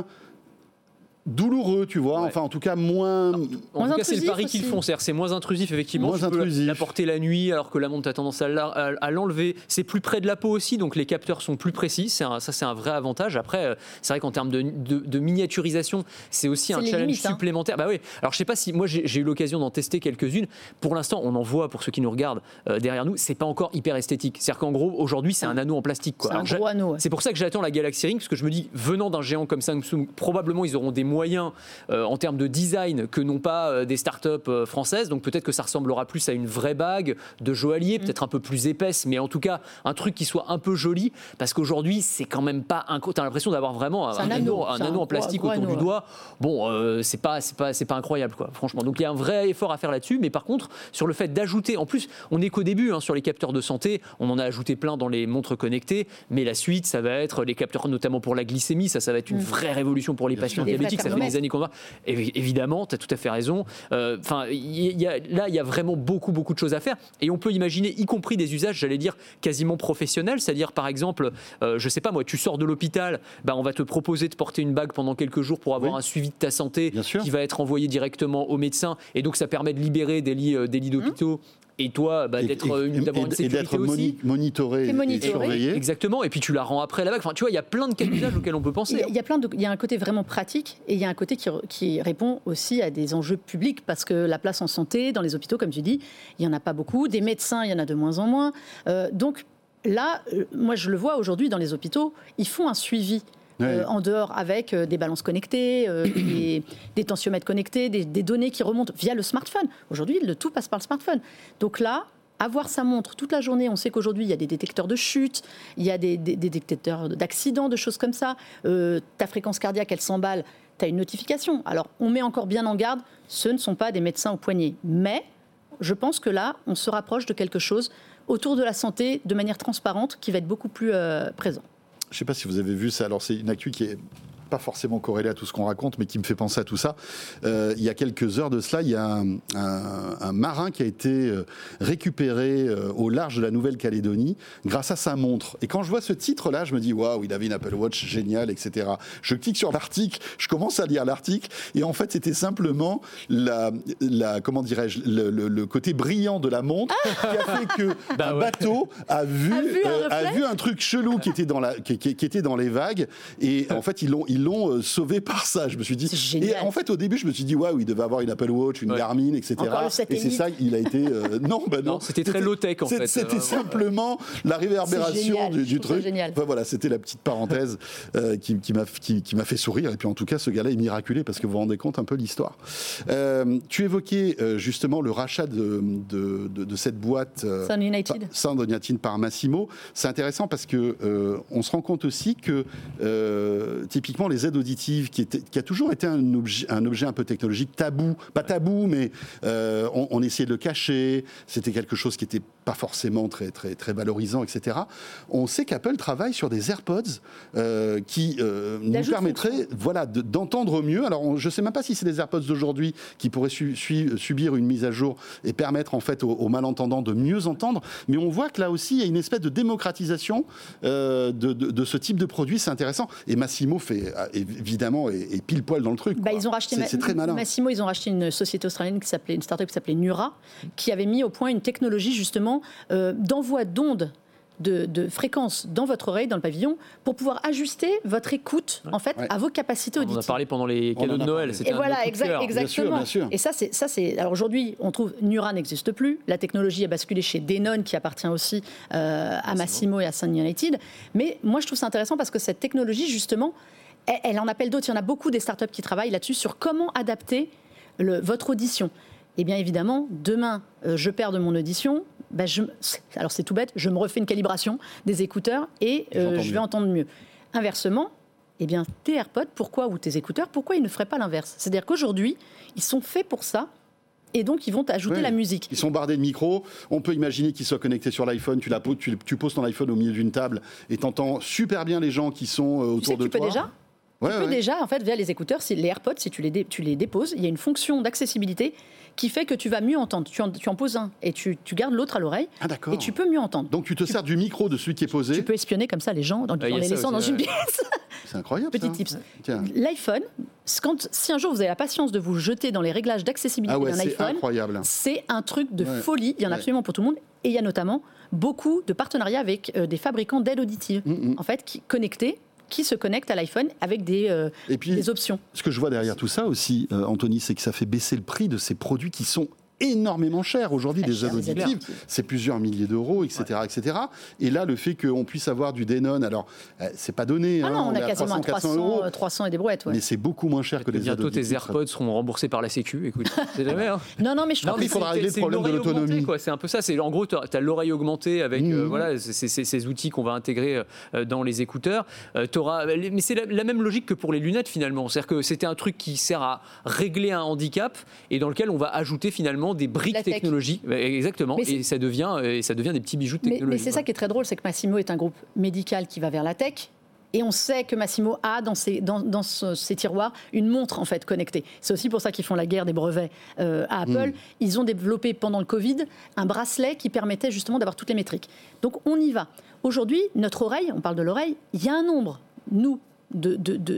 douloureux, tu vois, ouais. enfin en tout cas moins... En, en tout cas, c'est le pari qu'ils font, c'est-à-dire c'est moins intrusif, effectivement. Moins tu intrusif. peux la porter la nuit, alors que la montre a tendance à, la, à, à l'enlever. C'est plus près de la peau aussi, donc les capteurs sont plus précis. C'est un, ça, c'est un vrai avantage. Après, c'est vrai qu'en termes de, de, de miniaturisation, c'est aussi c'est un challenge limites, supplémentaire. Hein. Bah oui. Alors, je sais pas si moi j'ai, j'ai eu l'occasion d'en tester quelques-unes. Pour l'instant, on en voit pour ceux qui nous regardent euh, derrière nous. C'est pas encore hyper esthétique. C'est-à-dire qu'en gros, aujourd'hui, c'est un anneau en plastique. Quoi. C'est alors, un gros anneau. Ouais. C'est pour ça que j'attends la Galaxy Ring, parce que je me dis, venant d'un géant comme Samsung, probablement ils auront des moyens. Euh, en termes de design que n'ont pas euh, des startups euh, françaises, donc peut-être que ça ressemblera plus à une vraie bague de joaillier, mmh. peut-être un peu plus épaisse, mais en tout cas un truc qui soit un peu joli, parce qu'aujourd'hui c'est quand même pas un... t'as l'impression d'avoir vraiment un, un anneau, un anneau en plastique gros, gros autour anneau, du doigt. Bon, euh, c'est pas, c'est pas, c'est pas incroyable quoi, franchement. Donc il y a un vrai effort à faire là-dessus, mais par contre sur le fait d'ajouter, en plus on n'est qu'au début hein, sur les capteurs de santé, on en a ajouté plein dans les montres connectées, mais la suite ça va être les capteurs notamment pour la glycémie, ça, ça va être une mmh. vraie révolution pour les patients diabétiques, ça fait des années qu'on va. Et évidemment, tu as tout à fait raison. Enfin, euh, y a, là, il y a vraiment beaucoup, beaucoup de choses à faire. Et on peut imaginer, y compris des usages, j'allais dire, quasiment professionnels. C'est-à-dire, par exemple, euh, je sais pas moi, tu sors de l'hôpital, bah, on va te proposer de porter une bague pendant quelques jours pour avoir oui. un suivi de ta santé qui va être envoyé directement au médecin. Et donc, ça permet de libérer des lits, euh, des lits d'hôpitaux. Mmh. Et toi, bah, d'être, et, une, d'avoir et, une sécurité et d'être aussi. monitoré et, monitoré. et surveillé. Exactement. Et puis tu la rends après la bague. Enfin, tu vois, il y a plein de cas d'usage auxquels on peut penser. Il y a plein de, il y a un côté vraiment pratique et il y a un côté qui, qui répond aussi à des enjeux publics parce que la place en santé dans les hôpitaux, comme tu dis, il y en a pas beaucoup. Des médecins, il y en a de moins en moins. Euh, donc là, euh, moi je le vois aujourd'hui dans les hôpitaux, ils font un suivi euh, Ouais. en dehors avec euh, des balances connectées, euh, des, des tensiomètres connectés, des, des données qui remontent via le smartphone. Aujourd'hui, le tout passe par le smartphone. Donc là, avoir sa montre toute la journée, on sait qu'aujourd'hui, il y a des détecteurs de chute, il y a des, des, des détecteurs d'accidents, de choses comme ça. Euh, ta fréquence cardiaque, elle s'emballe, tu as une notification. Alors, on met encore bien en garde, ce ne sont pas des médecins au poignet. Mais je pense que là, on se rapproche de quelque chose autour de la santé de manière transparente qui va être beaucoup plus euh, présent. Je ne sais pas si vous avez vu ça. Alors, c'est une actu qui est pas forcément corrélée à tout ce qu'on raconte, mais qui me fait penser à tout ça. Euh, il y a quelques heures de cela, il y a un, un, un marin qui a été récupéré euh, au large de la Nouvelle-Calédonie grâce à sa montre. Et quand je vois ce titre-là, je me dis, waouh, il avait une Apple Watch géniale, et cetera. Je clique sur l'article, je commence à lire l'article, et en fait, c'était simplement la, la comment dirais-je, le, le, le côté brillant de la montre qui a fait que Bah un ouais. bateau a vu, A vu un euh, a reflet vu un truc chelou qui était dans la, qui, qui, qui était dans les vagues, et en fait, ils l'ont Ils l'ont euh, sauvé par ça. Je me suis dit. C'est génial. Et en fait, au début, je me suis dit, waouh, il devait avoir une Apple Watch, une Ouais. Garmin, et cetera. Encore le Et c'est satellite. ça, il a été. euh, non, bah non. Non, c'était très low-tech, en c'est- fait. C'était Euh, simplement la C'est réverbération génial, du, je du trouve ça truc. génial. Enfin, voilà, c'était la petite parenthèse euh, qui, qui m'a qui, qui m'a fait sourire. Et puis, en tout cas, ce gars-là est miraculé parce que vous vous rendez compte un peu l'histoire. Euh, tu évoquais euh, justement le rachat de, de, de, de cette boîte. euh, Sun United. Sound United par Massimo. C'est intéressant parce que euh, on se rend compte aussi que euh, typiquement les aides auditives, qui, était, qui a toujours été un objet, un objet un peu technologique tabou, pas tabou, mais euh, on, on essayait de le cacher. C'était quelque chose qui n'était pas forcément très très très valorisant, et cetera. On sait qu'Apple travaille sur des AirPods euh, qui euh, nous ajoute permettraient, voilà, de- d'entendre mieux. Alors, on- je ne sais même pas si c'est des AirPods d'aujourd'hui qui pourraient su- su- subir une mise à jour et permettre en fait aux, aux malentendants de mieux entendre. Mais on voit que là aussi, il y a une espèce de démocratisation euh, de, de- de ce type de produit. C'est intéressant. Et Massimo fait euh, évidemment est, est pile poil dans le truc. Bah, quoi. ils ont racheté C'est- Ma- c'est très malin. Massimo, ils ont racheté une société australienne qui s'appelait une start-up qui s'appelait Nura, qui avait mis au point une technologie justement euh, d'envoi d'ondes de, de fréquences dans votre oreille, dans le pavillon, pour pouvoir ajuster votre écoute en fait Ouais. à vos capacités On en a auditives. parlé pendant les On cadeaux en de a Noël. parlé. C'était Et un voilà, de nos coups de exact- cœur. exactement. Bien sûr, bien sûr. Et ça, c'est ça, c'est. Alors aujourd'hui, on trouve Nura n'existe plus. La technologie a basculé chez Denon, qui appartient aussi euh, à Massimo et à Sun United. Mais moi, je trouve ça intéressant parce que cette technologie, justement, elle, elle en appelle d'autres. Il y en a beaucoup des startups qui travaillent là-dessus sur comment adapter le, votre audition. Et bien évidemment, demain, euh, je perds de mon audition. Ben je, alors c'est tout bête, je me refais une calibration des écouteurs et euh, J'entends je mieux. vais entendre mieux. Inversement, eh bien, tes AirPods, pourquoi, ou tes écouteurs, pourquoi ils ne feraient pas l'inverse? C'est-à-dire qu'aujourd'hui, ils sont faits pour ça, et donc ils vont ajouter Ouais. la musique. Ils sont bardés de micros. On peut imaginer qu'ils soient connectés sur l'iPhone. Tu, la poses- tu, tu poses ton iPhone au milieu d'une table et t'entends super bien les gens qui sont euh, autour Tu sais que de tu peux toi. déjà Ouais, Tu peux ouais. déjà, en fait, via les écouteurs, si les AirPods, si tu les, dé- tu les déposes, il y a une fonction d'accessibilité qui fait que tu vas mieux entendre. Tu en, tu en poses un et tu, tu gardes l'autre à l'oreille Ah, d'accord. et tu peux mieux entendre. Donc tu te sers du micro de celui qui est posé. Tu peux espionner comme ça les gens en, en il y a les ça laissant aussi, dans une ouais. pièce. C'est incroyable. Petit ça. tips. Tiens. L'iPhone, quand, si un jour vous avez la patience de vous jeter dans les réglages d'accessibilité Ah ouais, d'un c'est iPhone, incroyable. c'est un truc de Ouais. folie. Il y en a Ouais. absolument pour tout le monde. Et il y a notamment beaucoup de partenariats avec euh, des fabricants d'aides auditives, Mm, mm. en fait, qui, connectés, qui se connectent à l'iPhone avec des, euh, Et puis, des options. ce que je vois derrière tout ça aussi, euh, Anthony, c'est que ça fait baisser le prix de ces produits qui sont énormément chers. Aujourd'hui, Très des cher, aides les aides auditives, auditives. c'est plusieurs milliers d'euros, et cetera, et cetera. Et là, le fait qu'on puisse avoir du Denon, alors, euh, c'est pas donné. Ah hein, non, on, est a à quasiment trois cents, quatre cents euros, trois cents, trois cents et des brouettes. Ouais. mais c'est beaucoup moins cher que les aides Bientôt, tes auditives. AirPods seront remboursés par la Sécu. Écoute, c'est jamais. Hein. Non, non, mais je trouve Après, il que faudra c'est- régler le C'est problème une de oreille augmentée, l'autonomie. quoi. C'est un peu ça. C'est en gros, tu as l'oreille augmentée avec Mmh. euh, voilà, c'est- c'est- c'est ces outils qu'on va intégrer euh, dans les écouteurs. Euh, t'auras- mais c'est la, la même logique que pour les lunettes finalement. C'est-à-dire que c'était un truc qui sert à régler un handicap et dans lequel on va ajouter finalement des briques La tech. technologiques. Exactement. Mais c'est- Et ça devient et ça devient des petits bijoux de Mais, technologie. mais c'est ça qui est très drôle, c'est que Massimo est un groupe médical qui va vers la tech. Et on sait que Massimo a dans ses, dans, dans ce- ses tiroirs une montre en fait connectée. C'est aussi pour ça qu'ils font la guerre des brevets euh, à Apple. Ils ont développé pendant le Covid un bracelet qui permettait justement d'avoir toutes les métriques. Donc on y va. Aujourd'hui, notre oreille, on parle de l'oreille, il y a un nombre, nous, de, de, de,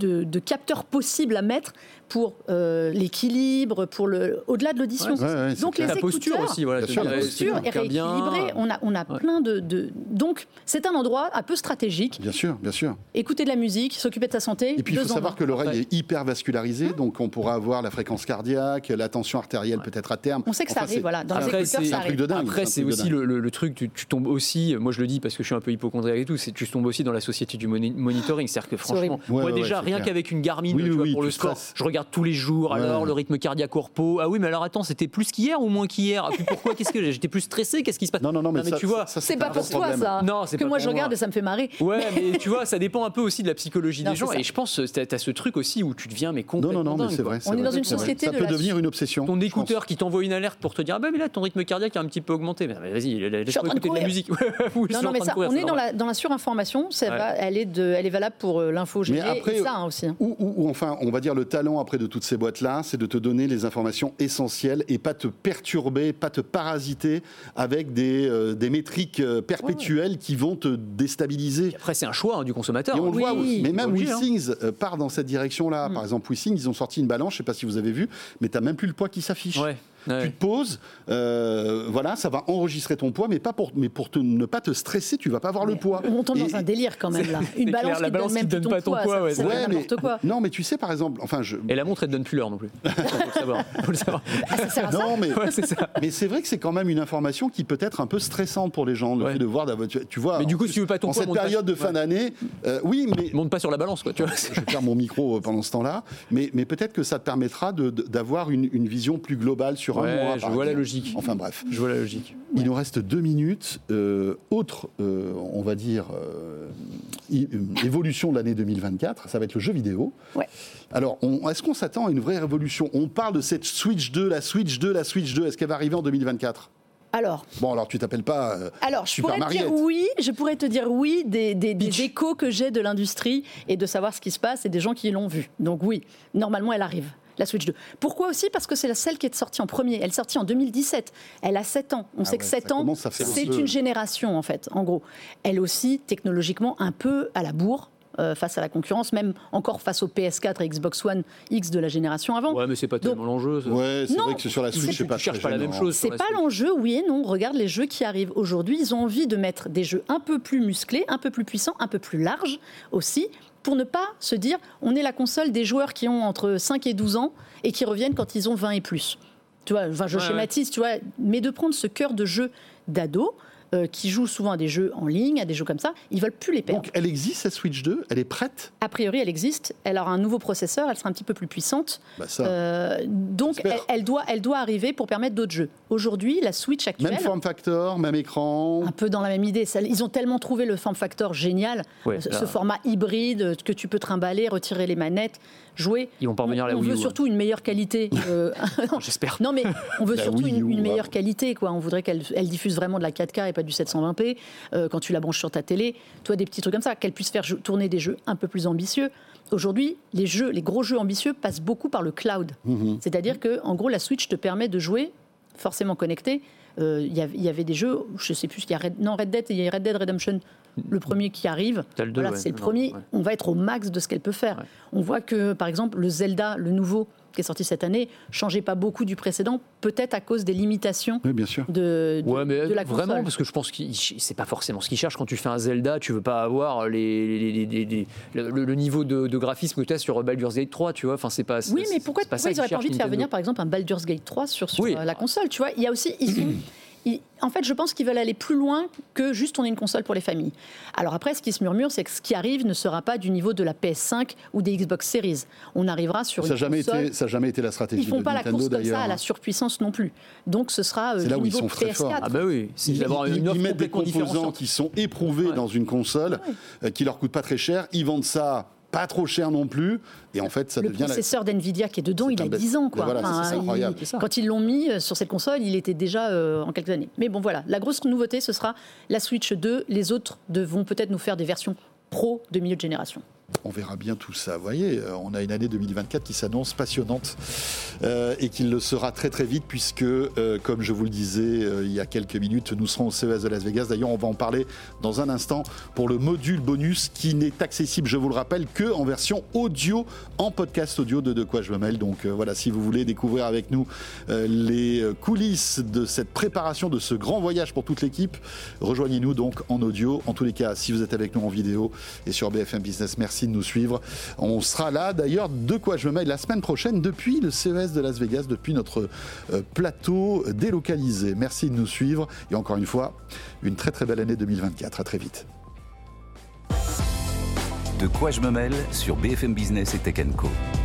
de, de capteurs possibles à mettre pour euh, l'équilibre, pour le, au-delà de l'audition. Ouais, ouais, ouais, donc les la écouteurs, posture aussi, voilà. Bien sûr, la posture est rééquilibrée. On a, on a Ouais. plein de, de... Donc, c'est un endroit un peu stratégique. Bien sûr, bien sûr. Écouter de la musique, s'occuper de sa santé. Et puis il faut deux en savoir un. que l'oreille Ouais. est hyper vascularisée, donc on pourra avoir la fréquence cardiaque, la tension artérielle peut-être à terme. On sait que ça Enfin, arrive, c'est- voilà. Dans les Après, écouteurs, c'est- ça un truc arrive. de dingue. Après, c'est c'est un truc de aussi dingue. le, le- le truc, tu, tu tombes aussi, moi je le dis parce que je suis un peu hypocondriaque et tout, c'est tu tombes aussi dans la société du moni- monitoring. C'est-à-dire que franchement, horrible. Ouais, moi ouais, déjà, ouais, c'est rien clair. qu'avec une Garmin Oui, tu vois, oui, pour tu le sport, stresses. je regarde tous les jours, Ouais. alors le rythme cardiaque au repos. Ah oui, mais alors attends, c'était plus qu'hier ou moins qu'hier? Ah, puis pourquoi? Qu'est-ce que j'étais plus stressé? Qu'est-ce qui se passe? Non, non, non, mais, ça, tu vois, ça, C'est pas un pour vrai toi, problème. ça. Non, c'est que pas moi pour je moi. regarde et ça me fait marrer. Ouais, mais tu vois, ça dépend un peu aussi de la psychologie Non, des gens. c'est ça. Et je pense, t'as as ce truc aussi où tu deviens mais Non, complètement non, non, mais dingue, c'est quoi. vrai. c'est On est vrai, dans une c'est vrai. société Ça de peut la- devenir une obsession. Ton je pense. écouteur qui t'envoie une alerte pour te dire ah ben mais là ton rythme cardiaque a un petit peu augmenté. Mais vas-y, suis en laisse-moi train de écouter de la courir. musique. Oui, je Non, suis non, en mais train de ça, courir, on c'est est dans normal. la, dans la surinformation, ça Ouais. va, elle, est de, elle est valable pour euh, l'info G Mais G après, et ça hein, aussi. hein. Ou, ou- ou enfin, on va dire le talent après de toutes ces boîtes-là, c'est de te donner les informations essentielles et pas te perturber, pas te parasiter avec des, euh, des métriques euh, perpétuelles qui vont te déstabiliser. Après c'est un choix hein, du consommateur. Et on le Oui. voit aussi. Mais même Obligé, hein. WeSings euh, part dans cette direction-là. Mm. Par exemple, WeSings, ils ont sorti une balance, je ne sais pas si vous avez vu, mais tu n'as même plus le poids qui s'affiche. Ouais. ouais. Tu te poses, euh, voilà, ça va enregistrer ton poids, mais pas pour, mais pour te- ne pas te stresser, tu vas pas avoir le poids. On tombe Et- dans un délire quand même là. c'est Une clair, balance la qui balance donne même qui plus donne ton pas ton poids, poids, ça- ouais, c'est c'est Ouais, mais, n'importe quoi. non, mais tu sais, par exemple, enfin, je, Et la montre elle te donne plus l'heure non plus. Faut le savoir. Faut le savoir. Ah, ça sert à ça. non, mais, Ouais, c'est ça. mais c'est vrai que c'est quand même une information qui peut être un peu stressante pour les gens, le Ouais. fait de voir, d'avoir- tu, tu vois. Mais du coup, en si tu veux pas ton en poids, cette monte pas période de sur- fin d'année, euh, oui, mais Monte pas sur la balance quoi, tu vois. je perds mon micro euh, pendant ce temps-là, mais, mais peut-être que ça te permettra de- de- d'avoir une, une vision plus globale sur un Ouais, mois. je par vois la exemple. logique. Enfin bref. Je vois la logique. Il nous reste deux minutes. Euh, autre, euh, on va dire, euh, i- euh, évolution de l'année deux mille vingt-quatre, ça va être le jeu vidéo. Ouais. Alors, on- est-ce qu'on s'attend à une vraie révolution? On parle de cette Switch deux, la Switch deux, la Switch deux. Est-ce qu'elle va arriver en deux mille vingt-quatre? Alors, Bon, alors tu t'appelles pas euh, alors je Super pourrais te dire Mariette. oui, je pourrais te dire oui des, des- des Pitch. échos que j'ai de l'industrie et de savoir ce qui se passe et des gens qui l'ont vu. Donc oui, normalement elle arrive. La Switch deux. Pourquoi aussi? Parce que c'est la celle qui est sortie en premier. Elle est sortie en deux mille dix-sept. Elle a sept ans. On Ah sait ouais, que ça sept ans, commence à faire un c'est peu. une génération en fait, en gros. Elle aussi, technologiquement, un peu à la bourre euh, face à la concurrence, même encore face au P S quatre et Xbox One X de la génération avant. Ouais, mais c'est pas Donc- tellement l'enjeu. ça. Ouais, c'est Non, vrai que sur la Switch, c'est- c'est pas Tu cherches très pas la même gênant. chose. sur C'est la pas Switch. l'enjeu, oui et non. Regarde les jeux qui arrivent aujourd'hui. Ils ont envie de mettre des jeux un peu plus musclés, un peu plus puissants, un peu plus larges aussi, pour ne pas se dire on est la console des joueurs qui ont entre cinq et douze ans et qui reviennent quand ils ont vingt et plus. Tu vois, enfin, je Ouais, schématise, tu vois, mais de prendre ce cœur de jeu d'ado euh, qui jouent souvent à des jeux en ligne, à des jeux comme ça, ils veulent plus les perdre. Donc, elle existe, cette Switch deux? Elle est prête? A priori, elle existe. Elle aura un nouveau processeur. Elle sera un petit peu plus puissante. Bah, ça. Euh, donc, elle, J'espère. elle doit, elle doit arriver pour permettre d'autres jeux. Aujourd'hui, la Switch actuelle, Même form factor, même écran. un peu dans la même idée. Ça- Ils ont tellement trouvé le form factor génial, Ouais, ce, là- ce format hybride que tu peux trimballer, retirer les manettes, jouer. Ils vont pas revenir à la on Wii veut U, surtout une meilleure qualité. euh, non, J'espère. non, mais on veut La surtout Wii une, U, une meilleure ouais. qualité. Quoi. On voudrait qu'elle elle diffuse vraiment de la quatre K et pas du sept cent vingt p euh, quand tu la branches sur ta télé. Toi, des petits trucs comme ça, qu'elle puisse faire jou- tourner des jeux un peu plus ambitieux. Aujourd'hui, les jeux, les gros jeux ambitieux passent beaucoup par le cloud. Mhm. C'est-à-dire que, en gros, la Switch te permet de jouer forcément connecté. Euh, Il y, avait- il y avait des jeux, je sais plus, il y a Red, non, Red Dead, il y a Red Dead Redemption, le premier qui arrive. T'as le deux, Voilà, ouais. c'est le Non, premier. ouais. On va être au max de ce qu'elle peut faire. Ouais. On voit que, par exemple, le Zelda, le nouveau, qui est sorti cette année, changeait pas beaucoup du précédent, peut-être à cause des limitations Oui, bien sûr. de, de, Ouais, mais de la console. vraiment, parce que je pense que c'est pas forcément ce qu'ils cherchent. Quand tu fais un Zelda, tu veux pas avoir les, les- les- les- les- le, le niveau de, de graphisme que tu as sur Baldur's Gate trois, tu vois. Enfin, c'est pas. Oui, c'est- mais pourquoi, c'est pas pourquoi ça ils qu'ils n'auraient pas cherchent, envie de faire Nintendo. venir, par exemple, un Baldur's Gate trois sur, sur Oui. euh, la console, tu vois? Il y a aussi... Ils sont, ils- en fait, je pense qu'ils veulent aller plus loin que juste on est une console pour les familles. Alors après, ce qui se murmure, c'est que ce qui arrive ne sera pas du niveau de la P S cinq ou des Xbox Series. On arrivera sur Ça une n'a jamais, console... été- ça a jamais été la stratégie Ils font de pas la Nintendo course comme ça d'ailleurs. à la surpuissance non plus. Donc ce sera euh, C'est là du où ils niveau sont très P S quatre. forts. Ah bah oui, c'est Ils, d'avoir ils- une offre ils mettent des complètement composants différente. qui sont éprouvés Ouais. dans une console, euh, qui leur coûtent pas très cher. Ils vendent ça pas trop cher non plus. Et en fait, ça Le devient... la- processeur d'NVIDIA qui est dedans, C'est il un a bête- dix ans. Quoi. Mais voilà, c'est ça, il- incroyable. C'est ça. Quand ils l'ont mis euh, sur cette console, il était déjà euh, en quelques années. Mais bon, voilà, la grosse nouveauté, ce sera la Switch deux. Les autres de- vont peut-être nous faire des versions pro de milieu de génération. on verra bien tout ça. Vous voyez, on a une année deux mille vingt-quatre qui s'annonce passionnante euh, et qui le sera très très vite puisque, euh, comme je vous le disais euh, il y a quelques minutes, nous serons au C E S de Las Vegas. D'ailleurs, on va en parler dans un instant pour le module bonus qui n'est accessible, je vous le rappelle, que en version audio, en podcast audio de De quoi je me mêle. Donc euh, voilà, si vous voulez découvrir avec nous euh, les coulisses de cette préparation de ce grand voyage pour toute l'équipe, rejoignez-nous donc en audio. En tous les cas, si vous êtes avec nous en vidéo et sur B F M Business, merci de nous suivre. On sera là d'ailleurs, De quoi je me mêle, la semaine prochaine depuis le C E S de Las Vegas, depuis notre euh, plateau délocalisé. Merci de nous suivre et encore une fois, une très très belle année deux mille vingt-quatre. À très vite. De quoi je me mêle sur B F M Business et Tech and Co.